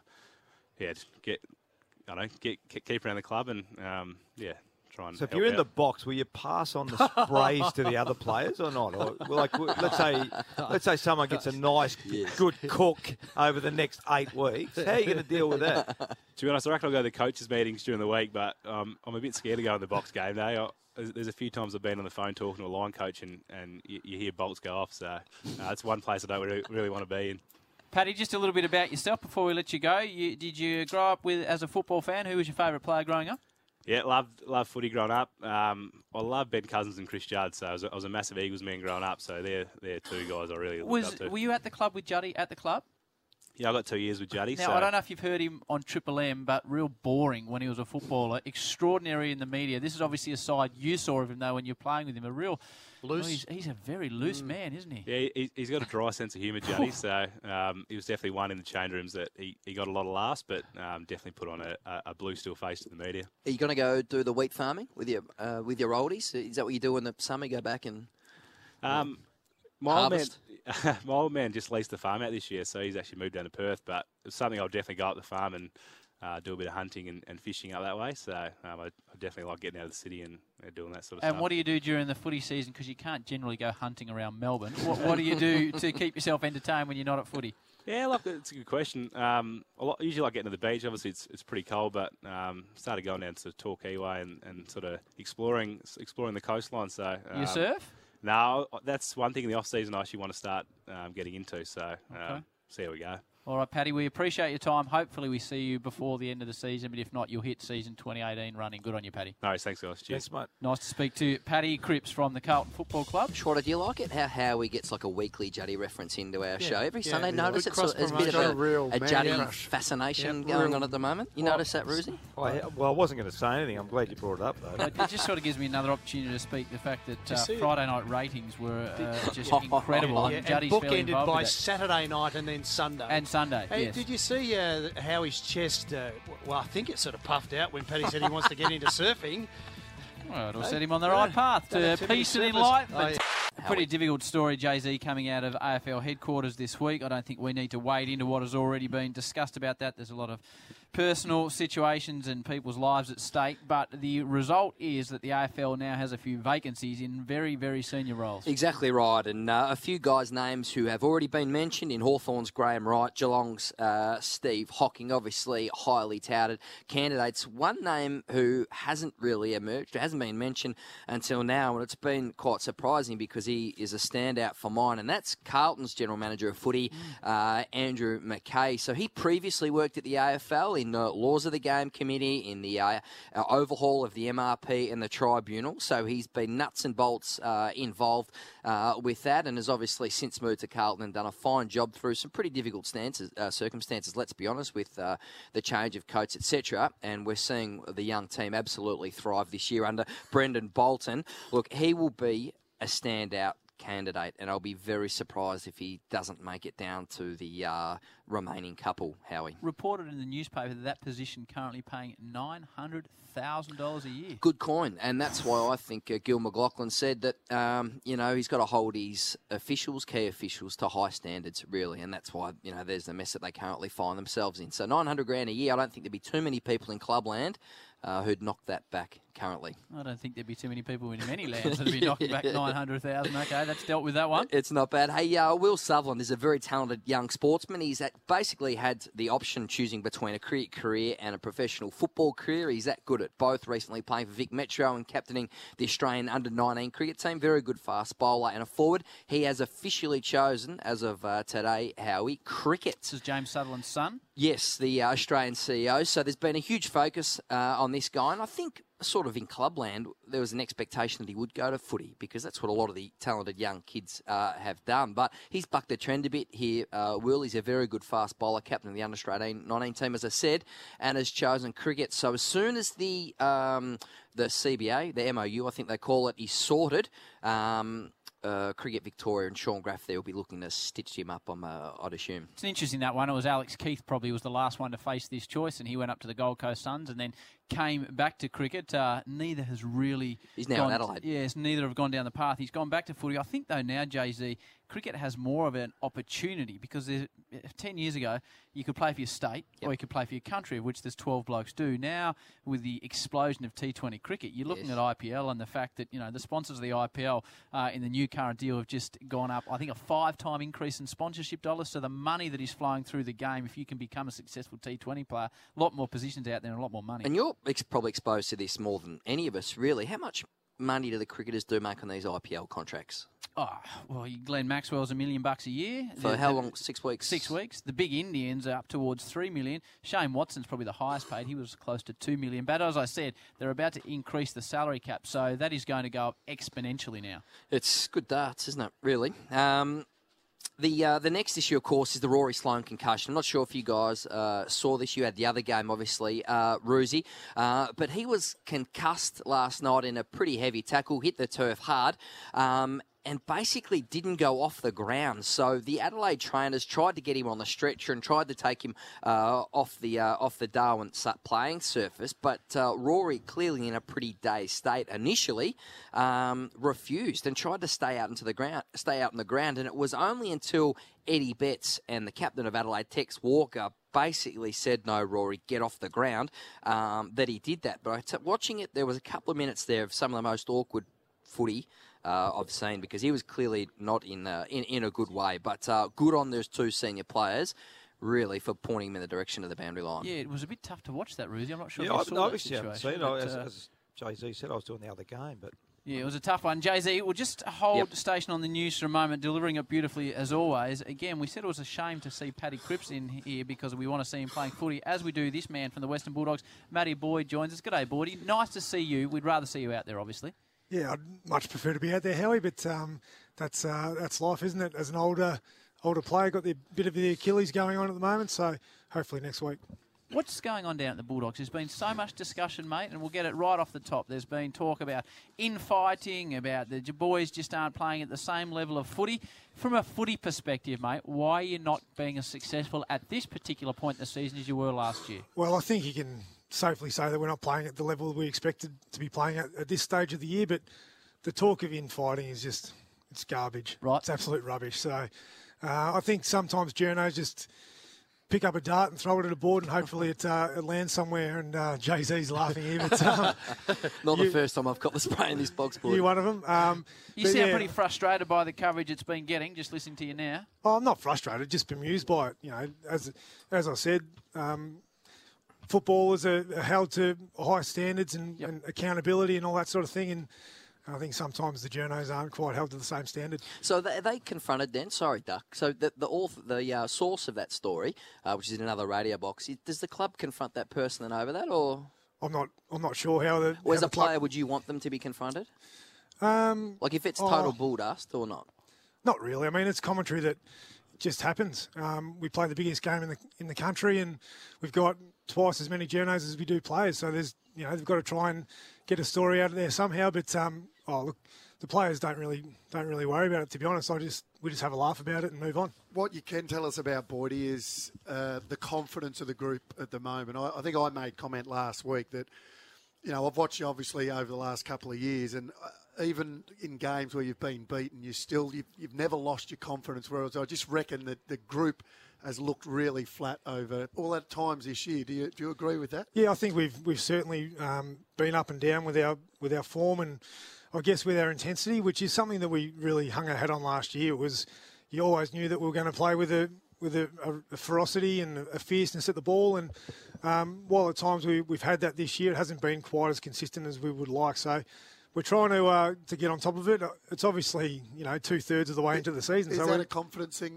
keep around the club and try and. So if you're in the box, will you pass on the sprays to the other players or not? Or let's say someone gets a nice, good cook over the next 8 weeks. How are you going to deal with that? To be honest, I reckon I'll go to the coaches' meetings during the week, but I'm a bit scared to go in the box game day. There's a few times I've been on the phone talking to a line coach and you hear bolts go off. So it's one place I don't really want to be in. Paddy, just a little bit about yourself before we let you go. Did you grow up as a football fan? Who was your favourite player growing up? Yeah, loved footy growing up. I love Ben Cousins and Chris Judd, so I was a massive Eagles man growing up. So they're 2 guys I really looked up to. Were you at the club with Juddy at the club? Yeah, I got 2 years with Juddy. Now, I don't know if you've heard him on Triple M, but real boring when he was a footballer. Extraordinary in the media. This is obviously a side you saw of him, though, when you're playing with him. A real loose. He's a very loose man, isn't he? Yeah, he's got a dry sense of humour, Juddy. So he was definitely one in the change rooms that he got a lot of laughs, but definitely put on a blue still face to the media. Are you going to go do the wheat farming with your oldies? Is that what you do in the summer? Go back and harvest? My old man just leased the farm out this year, so he's actually moved down to Perth. But it's something I'll definitely go up the farm and do a bit of hunting and fishing up that way. So I definitely like getting out of the city and doing that sort of stuff. And what do you do during the footy season? Because you can't generally go hunting around Melbourne. What do you do to keep yourself entertained when you're not at footy? Yeah, look, it's a good question. Usually like getting to the beach. Obviously, it's pretty cold, but started going down to Torquay Way and sort of exploring the coastline. So you surf? No, that's one thing in the off-season I actually want to start getting into, so see how we go. All right, Paddy, we appreciate your time. Hopefully we see you before the end of the season, but if not, you'll hit season 2018 running. Good on you, Paddy. No, thanks, guys. Cheers. Thanks, mate. Nice to speak to Paddy Cripps from the Carlton Football Club. Shorter, do you like it how Howie gets like a weekly Juddy reference into our show every Sunday? Notice there's a bit of a Juddy fascination going on at the moment. You notice that, Roosie? Well, I wasn't going to say anything. I'm glad you brought it up, though. It just sort of gives me another opportunity to speak. The fact that Friday night ratings were just incredible. And bookended by Saturday night and then Sunday. And Sunday, hey, yes. Did you see Howie's chest? I think it sort of puffed out when Paddy said he wants to get into surfing. Well, it'll set him on the right path to peace and enlightenment. Pretty difficult story, Jay-Z, coming out of AFL headquarters this week. I don't think we need to wade into what has already been discussed about that. There's a lot of personal situations and people's lives at stake, but the result is that the AFL now has a few vacancies in very, very senior roles. Exactly right, and a few guys' names who have already been mentioned in Hawthorn's Graham Wright, Geelong's Steve Hocking, obviously highly touted candidates. One name who hasn't really emerged, hasn't been mentioned until now, and it's been quite surprising because he is a standout for mine, and that's Carlton's General Manager of Footy, Andrew McKay. So he previously worked at the AFL in the Laws of the Game Committee, in the overhaul of the MRP and the Tribunal. So he's been nuts and bolts involved with that, and has obviously since moved to Carlton and done a fine job through some pretty difficult circumstances, let's be honest, with the change of coach, etc. And we're seeing the young team absolutely thrive this year under Brendan Bolton. Look, he will be a standout candidate, and I'll be very surprised if he doesn't make it down to the remaining couple, Howie. Reported in the newspaper that position currently paying $900,000 a year. Good coin, and that's why I think Gil McLachlan said that, he's got to hold his key officials to high standards, really, and that's why, there's the mess that they currently find themselves in. So $900,000 a year, I don't think there'd be too many people in clubland who'd knock that back currently. I don't think there'd be too many people in many lands that'd be knocking back 900,000. Okay, that's dealt with that one. It's not bad. Hey, Will Sutherland is a very talented young sportsman. He's basically had the option choosing between a cricket career and a professional football career. He's that good at both, recently playing for Vic Metro and captaining the Australian under-19 cricket team. Very good fast bowler and a forward. He has officially chosen, as of today, Howie, cricket. This is James Sutherland's son? Yes, the Australian CEO. So there's been a huge focus on this guy, and I think sort of in clubland, there was an expectation that he would go to footy because that's what a lot of the talented young kids have done. But he's bucked the trend a bit here. Will, he's a very good fast bowler, captain of the under-19 team, as I said, and has chosen cricket. So as soon as the CBA, the MOU, I think they call it, is sorted, Cricket Victoria and Sean Graff there will be looking to stitch him up, I'd assume. It's an interesting that one. It was Alex Keith probably was the last one to face this choice, and he went up to the Gold Coast Suns and then came back to cricket. Neither has really... He's now in Adelaide. Yes, neither have gone down the path. He's gone back to footy. I think, though, now, Jay-Z, cricket has more of an opportunity because 10 years ago, you could play for your state or you could play for your country, of which there's 12 blokes do. Now, with the explosion of T20 cricket, you're looking at IPL and the fact that, the sponsors of the IPL in the new current deal have just gone up, I think, a 5-time increase in sponsorship dollars. So the money that is flowing through the game, if you can become a successful T20 player, a lot more positions out there and a lot more money. And you're probably exposed to this more than any of us, really. How much money do the cricketers do make on these IPL contracts? Oh, well, Glenn Maxwell's $1 million a year. For how long? 6 weeks? 6 weeks. The big Indians are up towards $3 million. Shane Watson's probably the highest paid. He was close to $2 million. But as I said, they're about to increase the salary cap, so that is going to go up exponentially now. It's good darts, isn't it, really? The next issue, of course, is the Rory Sloane concussion. I'm not sure if you guys saw this. You had the other game, obviously, Roosie. But he was concussed last night in a pretty heavy tackle, hit the turf hard, and basically didn't go off the ground. So the Adelaide trainers tried to get him on the stretcher and tried to take him off the Darwin playing surface. But Rory, clearly in a pretty dazed state initially, refused and tried to stay out in the ground. And it was only until Eddie Betts and the captain of Adelaide, Tex Walker, basically said, "No, Rory, get off the ground," that he did that. But watching it, there was a couple of minutes there of some of the most awkward footy I've seen, because he was clearly not in a good way. But good on those two senior players, really, for pointing him in the direction of the boundary line. Yeah, it was a bit tough to watch that, Roosie. I'm not sure if you saw that situation. As Jay-Z said, I was doing the other game, but... Yeah, it was a tough one. Jay-Z, we'll just hold station on the news for a moment, delivering it beautifully as always. Again, we said it was a shame to see Paddy Cripps in here because we want to see him playing footy, as we do this man from the Western Bulldogs. Matty Boyd joins us. G'day, Boydie. Nice to see you. We'd rather see you out there, obviously. Yeah, I'd much prefer to be out there, Howie, but that's life, isn't it? As an older player, got the bit of the Achilles going on at the moment, so hopefully next week. What's going on down at the Bulldogs? There's been so much discussion, mate, and we'll get it right off the top. There's been talk about infighting, about the boys just aren't playing at the same level of footy. From a footy perspective, mate, why are you not being as successful at this particular point in the season as you were last year? Well, I think you can safely say that we're not playing at the level we expected to be playing at this stage of the year, but the talk of infighting is just, it's garbage. Right. It's absolute rubbish. So I think sometimes journos just pick up a dart and throw it at a board and hopefully it lands somewhere, and Jay-Z's laughing here. But, not the first time I've got the spray in this box, boy. You're one of them. You sound pretty frustrated by the coverage it's been getting, just listening to you now. Oh, I'm not frustrated, just bemused by it. You know, as I said, footballers are held to high standards and accountability and all that sort of thing, and I think sometimes the journos aren't quite held to the same standard. So are they confronted then? Sorry, Duck. So the source of that story, which is in another radio box, does the club confront that person then over that, or? I'm not sure how the. Or as a player, would you want them to be confronted? Like if it's total bull dust or not? Not really. I mean, it's commentary that just happens. We play the biggest game in the country, and we've got twice as many journos as we do players. So there's, they've got to try and get a story out of there somehow. But look, the players don't really worry about it. To be honest, we just have a laugh about it and move on. What you can tell us about Boydie is the confidence of the group at the moment. I think I made comment last week that, I've watched you obviously over the last couple of years, and even in games where you've been beaten, you've never lost your confidence. Whereas I just reckon that the group has looked really flat over all that times this year. Do you agree with that? Yeah, I think we've certainly been up and down with our form, and I guess with our intensity, which is something that we really hung our hat on last year. It was, you always knew that we were going to play with a ferocity and a fierceness at the ball, and while at times we've had that this year, it hasn't been quite as consistent as we would like. So we're trying to get on top of it. It's obviously 2/3 of the way into the season. Is that a confidence thing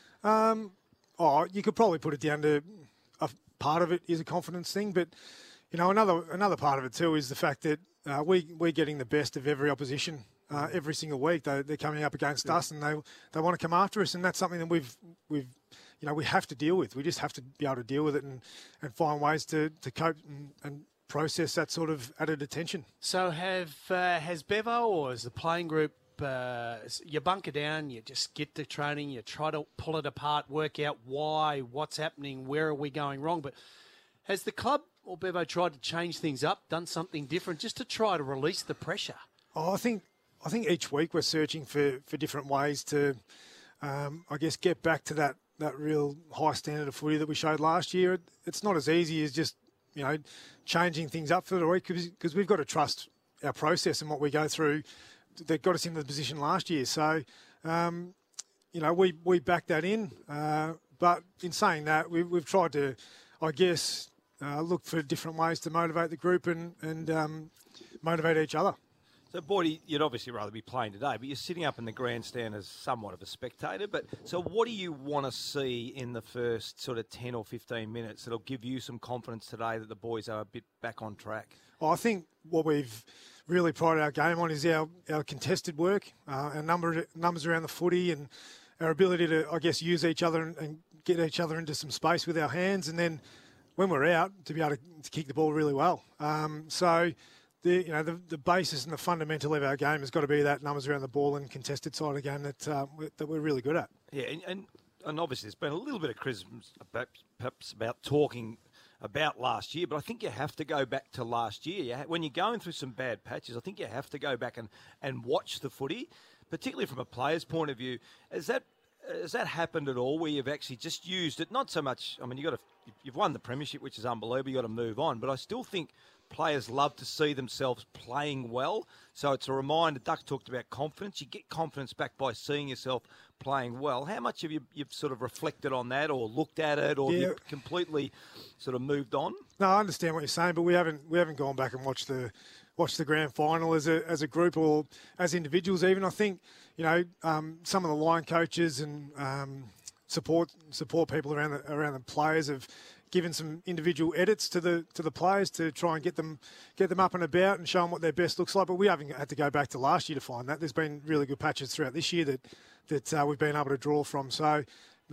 though? You could probably put it down to a part of it is a confidence thing, but another part of it too is the fact that we're getting the best of every opposition every single week. They're coming up against us, and they want to come after us, and that's something that we have to deal with. We just have to be able to deal with it and find ways to cope and process that sort of added attention. So has Bevo or has the playing group, you bunker down, you just get to training, you try to pull it apart, work out why, what's happening, where are we going wrong, but has the club or Bevo tried to change things up, done something different just to try to release the pressure? I think each week we're searching for different ways to, get back to that real high standard of footy that we showed last year. It's not as easy as just, changing things up for the week because we've got to trust our process and what we go through that got us into the position last year. So, we back that in. But in saying that, we've tried to, look for different ways to motivate the group and motivate each other. So, Boydie, you'd obviously rather be playing today, but you're sitting up in the grandstand as somewhat of a spectator. But so what do you want to see in the first sort of 10 or 15 minutes that'll give you some confidence today that the boys are a bit back on track? Well, I think what we've really prided our game on is our contested work, our numbers around the footy and our ability to, use each other and get each other into some space with our hands. And then when we're out, to be able to kick the ball really well. The basis and the fundamental of our game has got to be that numbers around the ball and contested side of the game that we're really good at. Yeah, and obviously there's been a little bit of criticism perhaps about talking about last year, but I think you have to go back to last year. When you're going through some bad patches, I think you have to go back and watch the footy, particularly from a player's point of view. Has that happened at all where you've actually just used it? Not so much, you've won the premiership, which is unbelievable, you've got to move on, but I still think players love to see themselves playing well. So it's a reminder. Duck talked about confidence. You get confidence back by seeing yourself playing well. How much have you've sort of reflected on that or looked at it or have you completely sort of moved on? No, I understand what you're saying, but we haven't gone back and watched the grand final as a group or as individuals even. I think, some of the line coaches and support people around the players have given some individual edits to the players to try and get them up and about and show them what their best looks like. But we haven't had to go back to last year to find that. There's been really good patches throughout this year that we've been able to draw from. So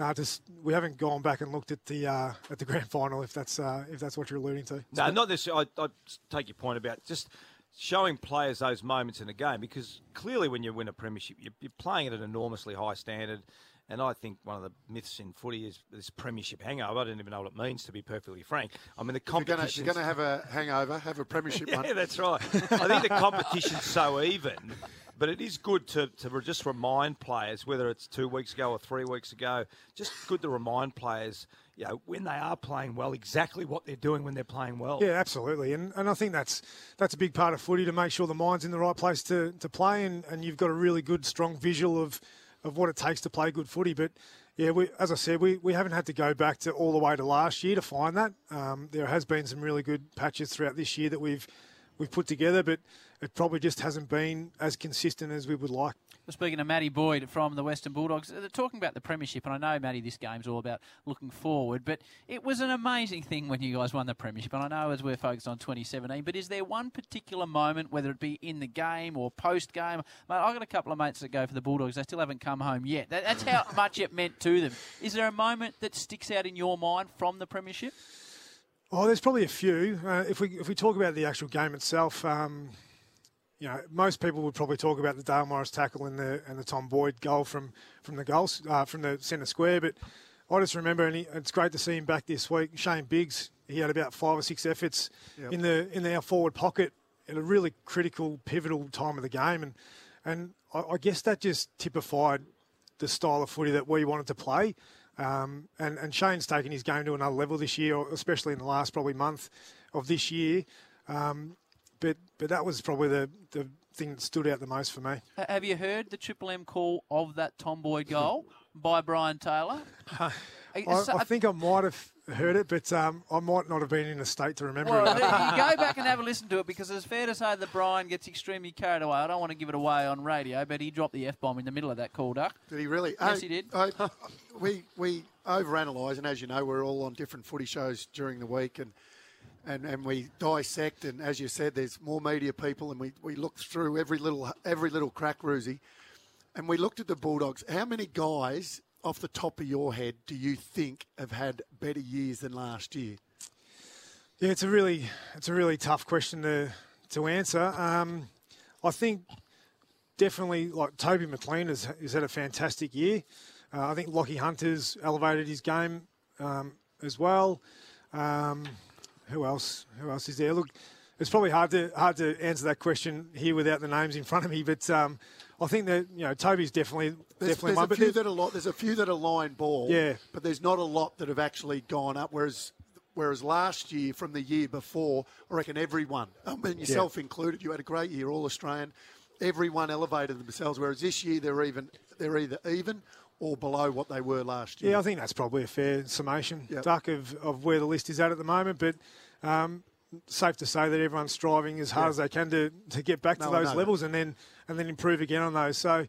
we haven't gone back and looked at the grand final if that's what you're alluding to. No, not this. I take your point about just showing players those moments in the game because clearly when you win a premiership, you're playing at an enormously high standard. And I think one of the myths in footy is this premiership hangover. I don't even know what it means, to be perfectly frank. The competition. If you're going to have a hangover, have a premiership one. Yeah, that's right. I think the competition's so even, but it is good to just remind players, whether it's 2 weeks ago or 3 weeks ago, just good to remind players, when they are playing well, exactly what they're doing when they're playing well. Yeah, absolutely. And I think that's a big part of footy, to make sure the mind's in the right place to play and you've got a really good, strong visual of what it takes to play good footy. But, as I said, we haven't had to go back to all the way to last year to find that. There has been some really good patches throughout this year that we've put together, but it probably just hasn't been as consistent as we would like. Speaking of Matty Boyd from the Western Bulldogs, they're talking about the premiership, and I know, Matty, this game's all about looking forward, but it was an amazing thing when you guys won the premiership, and I know as we're focused on 2017, but is there one particular moment, whether it be in the game or post-game? Mate, I've got a couple of mates that go for the Bulldogs. They still haven't come home yet. That's how much it meant to them. Is there a moment that sticks out in your mind from the premiership? Oh, there's probably a few. If we talk about the actual game itself, most people would probably talk about the Dale Morris tackle and the Tom Boyd goal from the centre square. But I just remember, and it's great to see him back this week. Shane Biggs, he had about 5 or 6 efforts in our forward pocket at a really critical, pivotal time of the game, and I guess that just typified the style of footy that we wanted to play. And Shane's taken his game to another level this year, especially in the last probably month of this year. But that was probably the thing that stood out the most for me. Have you heard the Triple M call of that Tom Boyd goal by Brian Taylor? I think I might have heard it, but I might not have been in a state to remember it. You go back and have a listen to it, because it's fair to say that Brian gets extremely carried away. I don't want to give it away on radio, but he dropped the F-bomb in the middle of that call, Duck. Did he really? Yes, he did. We overanalyse, and as you know, we're all on different footy shows during the week, and and we dissect, and as you said, there's more media people, and we looked through every little crack, Roosie, and we looked at the Bulldogs. How many guys off the top of your head do you think have had better years than last year? Yeah, it's a really tough question to answer. I think definitely like Toby McLean has had a fantastic year. I think Lockie Hunter's elevated his game as well. Who else is there? Look, it's probably hard to answer that question here without the names in front of me, but I think that Toby's definitely there's one. There's a few that are line ball, yeah, but there's not a lot that have actually gone up. Whereas last year, from the year before, I reckon everyone, yourself included, you had a great year, All Australian. Everyone elevated themselves. Whereas this year they're either even or below what they were last year. Yeah, I think that's probably a fair summation, Duck, of where the list is at the moment. But safe to say that everyone's striving as hard as they can to get back to those levels and then improve again on those. So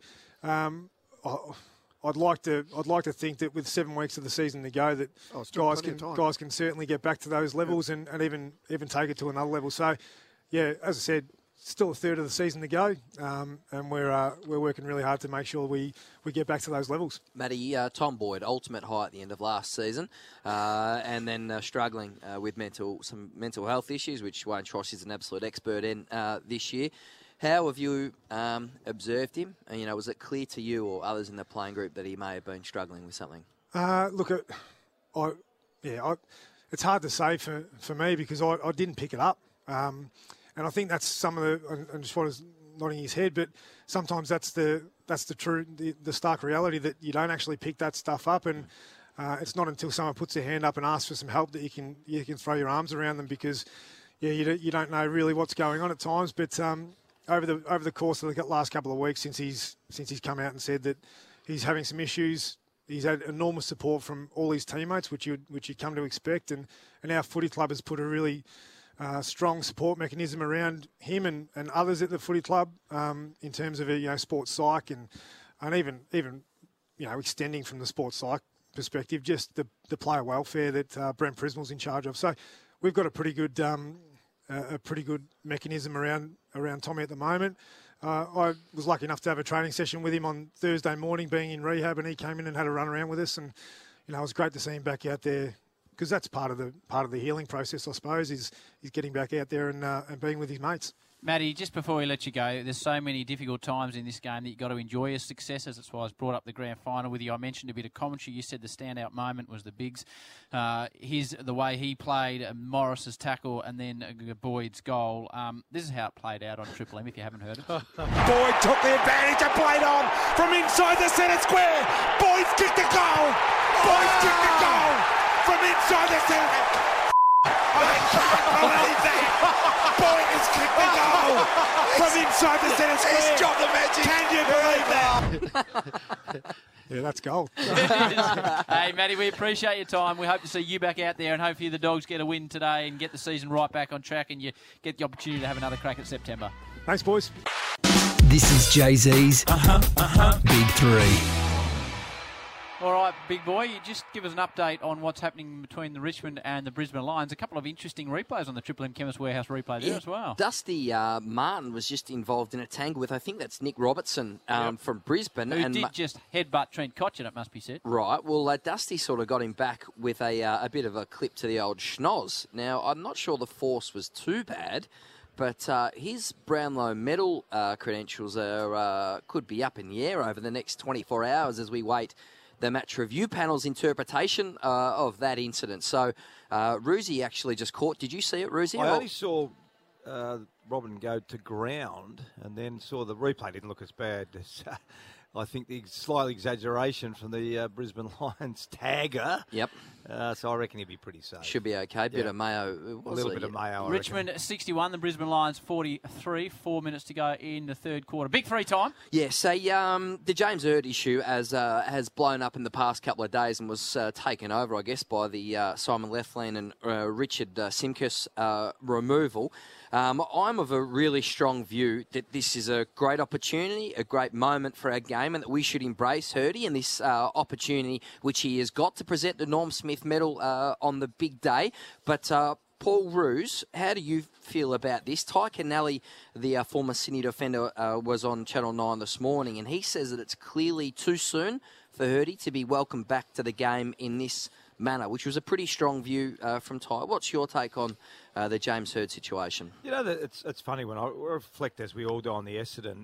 I'd like to think that with 7 weeks of the season to go, that guys can certainly get back to those levels and even take it to another level. So yeah, as I said, still a third of the season to go, and we're working really hard to make sure we get back to those levels. Matty, Tom Boyd, ultimate high at the end of last season, and then struggling with some mental health issues, which Wayne Tross is an absolute expert in this year. How have you observed him? And, was it clear to you or others in the playing group that he may have been struggling with something? It's hard to say for me because I didn't pick it up. And I think that's some of the, and just what is nodding his head, but sometimes that's the stark reality that you don't actually pick that stuff up, and it's not until someone puts their hand up and asks for some help that you can throw your arms around them because you don't know really what's going on at times. But over the course of the last couple of weeks since he's come out and said that he's having some issues, he's had enormous support from all his teammates, which you come to expect, and our footy club has put a really strong support mechanism around him and others at the footy club in terms of sports psych and even extending from the sports psych perspective, just the player welfare that Brent Prismal's in charge of. So we've got a pretty good mechanism around Tommy at the moment. I was lucky enough to have a training session with him on Thursday morning, being in rehab, and he came in and had a run around with us, and it was great to see him back out there. Because that's part of the healing process, I suppose, is getting back out there and being with his mates. Matty, just before we let you go, there's so many difficult times in this game that you've got to enjoy your successes. That's why I was brought up the grand final with you. I mentioned a bit of commentary. You said the standout moment was the Biggs. The way he played, Morris's tackle, and then Boyd's goal. This is how it played out on Triple M, if you haven't heard it. Boyd took the advantage and played on from inside the centre square. Boyd's kicked the goal. Boyd's kicked the goal from inside the centre. I can't believe that. Boyd has kicked the goal from inside the centre square. He's dropped the magic. Can you believe that? Yeah, that's gold. Hey, Matty, we appreciate your time. We hope to see you back out there, and hopefully the Dogs get a win today and get the season right back on track, and you get the opportunity to have another crack at September. Thanks, boys. This is Jay-Z's Big Three. All right, big boy, you just give us an update on what's happening between the Richmond and the Brisbane Lions. A couple of interesting replays on the Triple M Chemist Warehouse replay there as well. Dusty Martin was just involved in a tangle with, I think that's Nick Robertson from Brisbane. Who did just headbutt Trent Cotchin, it must be said. Right, well, Dusty sort of got him back with a bit of a clip to the old schnoz. Now, I'm not sure the force was too bad, but his Brownlow medal credentials could be up in the air over the next 24 hours as we wait the match review panel's interpretation of that incident. So, Roosie actually just caught. Did you see it, Roosie? I only saw Robin go to ground and then saw the replay. Didn't look as bad as I think the slight exaggeration from the Brisbane Lions tagger. Yep. So I reckon he'd be pretty safe. Should be okay. Bit of mayo. A little bit of mayo, I Richmond reckon. 61, the Brisbane Lions 43. 4 minutes to go in the third quarter. Big free time. Yeah, so the James Erd issue has blown up in the past couple of days and was taken over, I guess, by the Simon Lethlean and Richard Simkus removal. I'm of a really strong view that this is a great opportunity, a great moment for our game, and that we should embrace Hurdy and this opportunity which he has got to present the Norm Smith medal on the big day. But Paul Roos, how do you feel about this? Ty Kennelly, the former Sydney defender, was on Channel 9 this morning, and he says that it's clearly too soon for Hurdy to be welcomed back to the game in this manner, which was a pretty strong view from Ty. What's your take on the James Hird situation? You know, it's funny when I reflect, as we all do, on the Essendon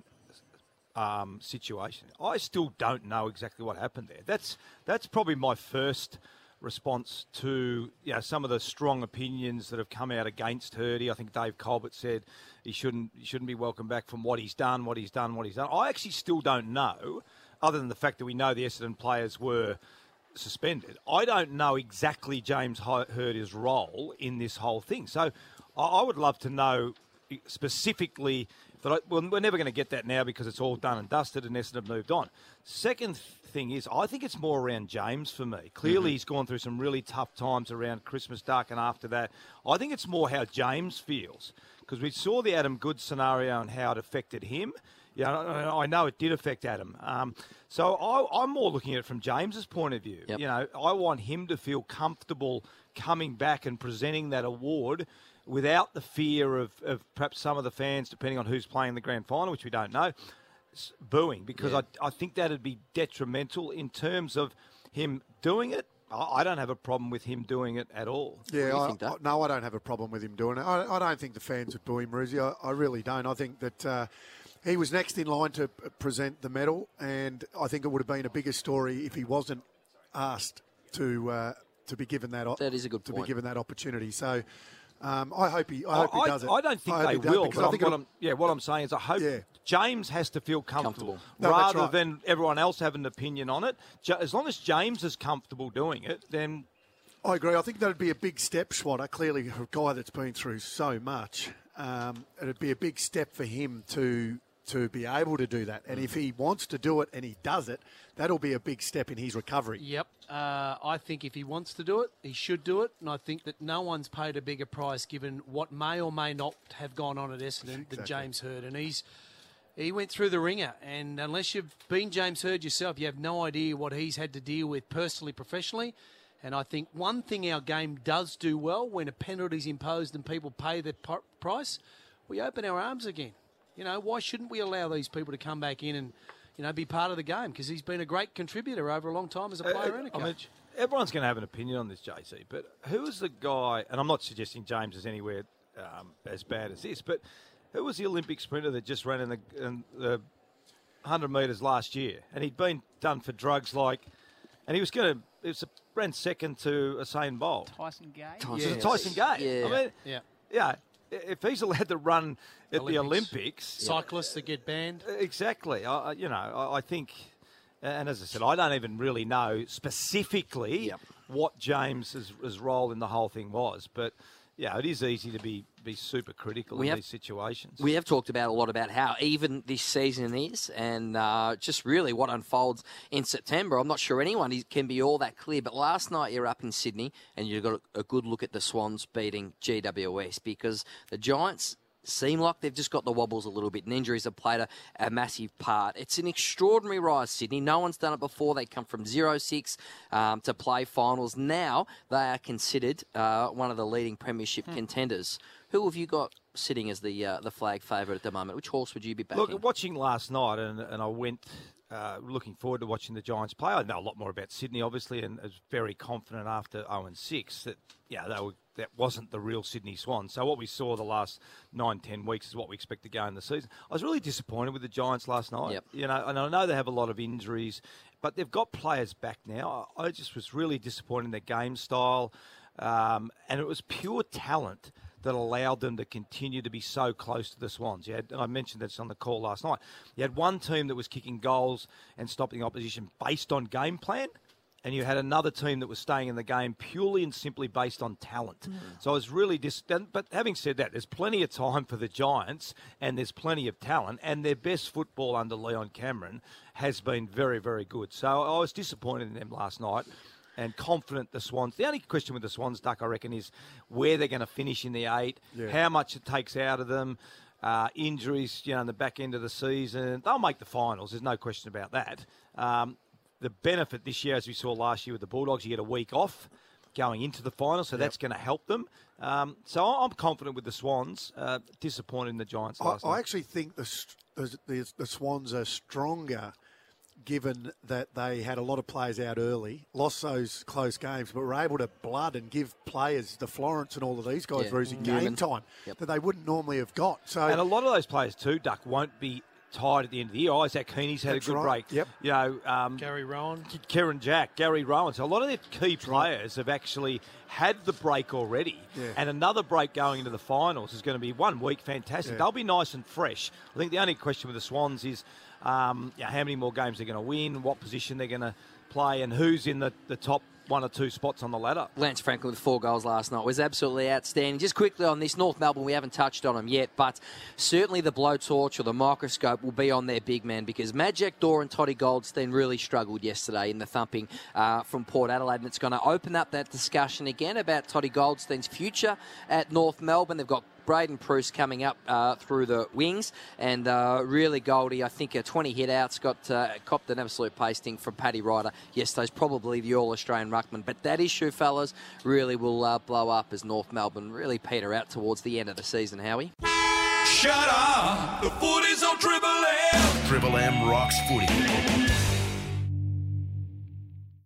situation. I still don't know exactly what happened there. That's probably my first response to some of the strong opinions that have come out against Hurdy. I think Dave Colbert said he shouldn't be welcomed back from what he's done. I actually still don't know, other than the fact that we know the Essendon players were suspended. I don't know exactly James Hirdy's role in this whole thing. So I would love to know specifically. We're never going to get that now because it's all done and dusted and Essendon have moved on. Second thing is, I think it's more around James for me. Clearly, he's gone through some really tough times around Christmas Duck and after that. I think it's more how James feels, because we saw the Adam Good scenario and how it affected him. I know it did affect Adam. So I'm more looking at it from James's point of view. Yep. I want him to feel comfortable coming back and presenting that award without the fear of perhaps some of the fans, depending on who's playing the grand final, which we don't know, booing, because I think that would be detrimental in terms of him doing it. I don't have a problem with him doing it at all. Yeah, no, I don't have a problem with him doing it. I don't think the fans would boo him, Ruzzi. I really don't. I think that he was next in line to present the medal, and I think it would have been a bigger story if he wasn't asked to be given that. That is a good point. To be given that opportunity. So. I hope he does it. I don't think they will. What I'm saying is I hope James has to feel comfortable. Rather than everyone else have an opinion on it. As long as James is comfortable doing it, then... I agree. I think that would be a big step, Schwatter. Clearly, a guy that's been through so much, it would be a big step for him to be able to do that. And if he wants to do it and he does it, that'll be a big step in his recovery. Yep. I think if he wants to do it, he should do it. And I think that no one's paid a bigger price given what may or may not have gone on at Essendon than James Hird. And he went through the ringer. And unless you've been James Hird yourself, you have no idea what he's had to deal with personally, professionally. And I think one thing our game does do well, when a penalty is imposed and people pay the price, we open our arms again. Why shouldn't we allow these people to come back in and, be part of the game? Because he's been a great contributor over a long time as a player and a coach. Everyone's going to have an opinion on this, JC, but who was the guy, and I'm not suggesting James is anywhere as bad as this, but who was the Olympic sprinter that just ran in the 100 metres last year? And he'd been done for drugs and he was ran second to Usain Bolt. Tyson Gay? Tyson Gay. Yeah. I mean, yeah. If he's allowed to run at the Olympics... Cyclists that get banned. Exactly. I think... And as I said, I don't even really know specifically what James's role in the whole thing was. But, it is easy to be super critical in these situations. We have talked a lot about how even this season is and just really what unfolds in September. I'm not sure anyone can be all that clear. But last night you're up in Sydney and you got a good look at the Swans beating GWS because the Giants seem like they've just got the wobbles a little bit, and injuries have played a massive part. It's an extraordinary rise, Sydney. No one's done it before. They come from 0-6 to play finals. Now they are considered one of the leading premiership contenders. Who have you got sitting as the flag favourite at the moment? Which horse would you be backing? Look, watching last night, and I went looking forward to watching the Giants play. I know a lot more about Sydney, obviously, and was very confident after 0-6 that that wasn't the real Sydney Swans. So what we saw the last 9-10 weeks is what we expect to go in the season. I was really disappointed with the Giants last night. And I know they have a lot of injuries, but they've got players back now. I just was really disappointed in their game style, and it was pure talent that allowed them to continue to be so close to the Swans. I mentioned this on the call last night. You had one team that was kicking goals and stopping the opposition based on game plan, and you had another team that was staying in the game purely and simply based on talent. So I was really but having said that, there's plenty of time for the Giants and there's plenty of talent, and their best football under Leon Cameron has been very, very good. So I was disappointed in them last night and confident the Swans. The only question with the Swans, Duck, I reckon, is where they're going to finish in the 8, how much it takes out of them, injuries, in the back end of the season. They'll make the finals. There's no question about that. The benefit this year, as we saw last year with the Bulldogs, you get a week off. going into the final, so that's going to help them. So I'm confident with the Swans. Disappointed in the Giants last night. I actually think the Swans are stronger, given that they had a lot of players out early, lost those close games, but were able to blood and give players, the Florence and all of these guys, Rosie, game time that they wouldn't normally have got. So, and a lot of those players too, Duck, won't be tied at the end of the year. Isaac Heaney's had a good break. Yep. You know, Gary Rowan, Kieran Jack, Gary Rowan. So a lot of their key players have actually had the break already, and another break going into the finals is going to be 1 week. Fantastic. Yeah. They'll be nice and fresh. I think the only question with the Swans is how many more games they're going to win, what position they're going to play, and who's in the top 1 or 2 spots on the ladder. Lance Franklin with 4 goals last night was absolutely outstanding. Just quickly on this, North Melbourne, we haven't touched on them yet, but certainly the blowtorch or the microscope will be on their big man, because Majak Daw and Toddy Goldstein really struggled yesterday in the thumping from Port Adelaide, and it's going to open up that discussion again about Toddy Goldstein's future at North Melbourne. They've got Braden Pruce coming up through the wings, and really Goldie, I think, 20 hit-outs, copped an absolute pasting from Paddy Ryder yesterday's probably the All-Australian ruckman. But that issue, fellas, really will blow up as North Melbourne really peter out towards the end of the season, Howie. Shut up! The footy's on Triple M! Triple M rocks footy.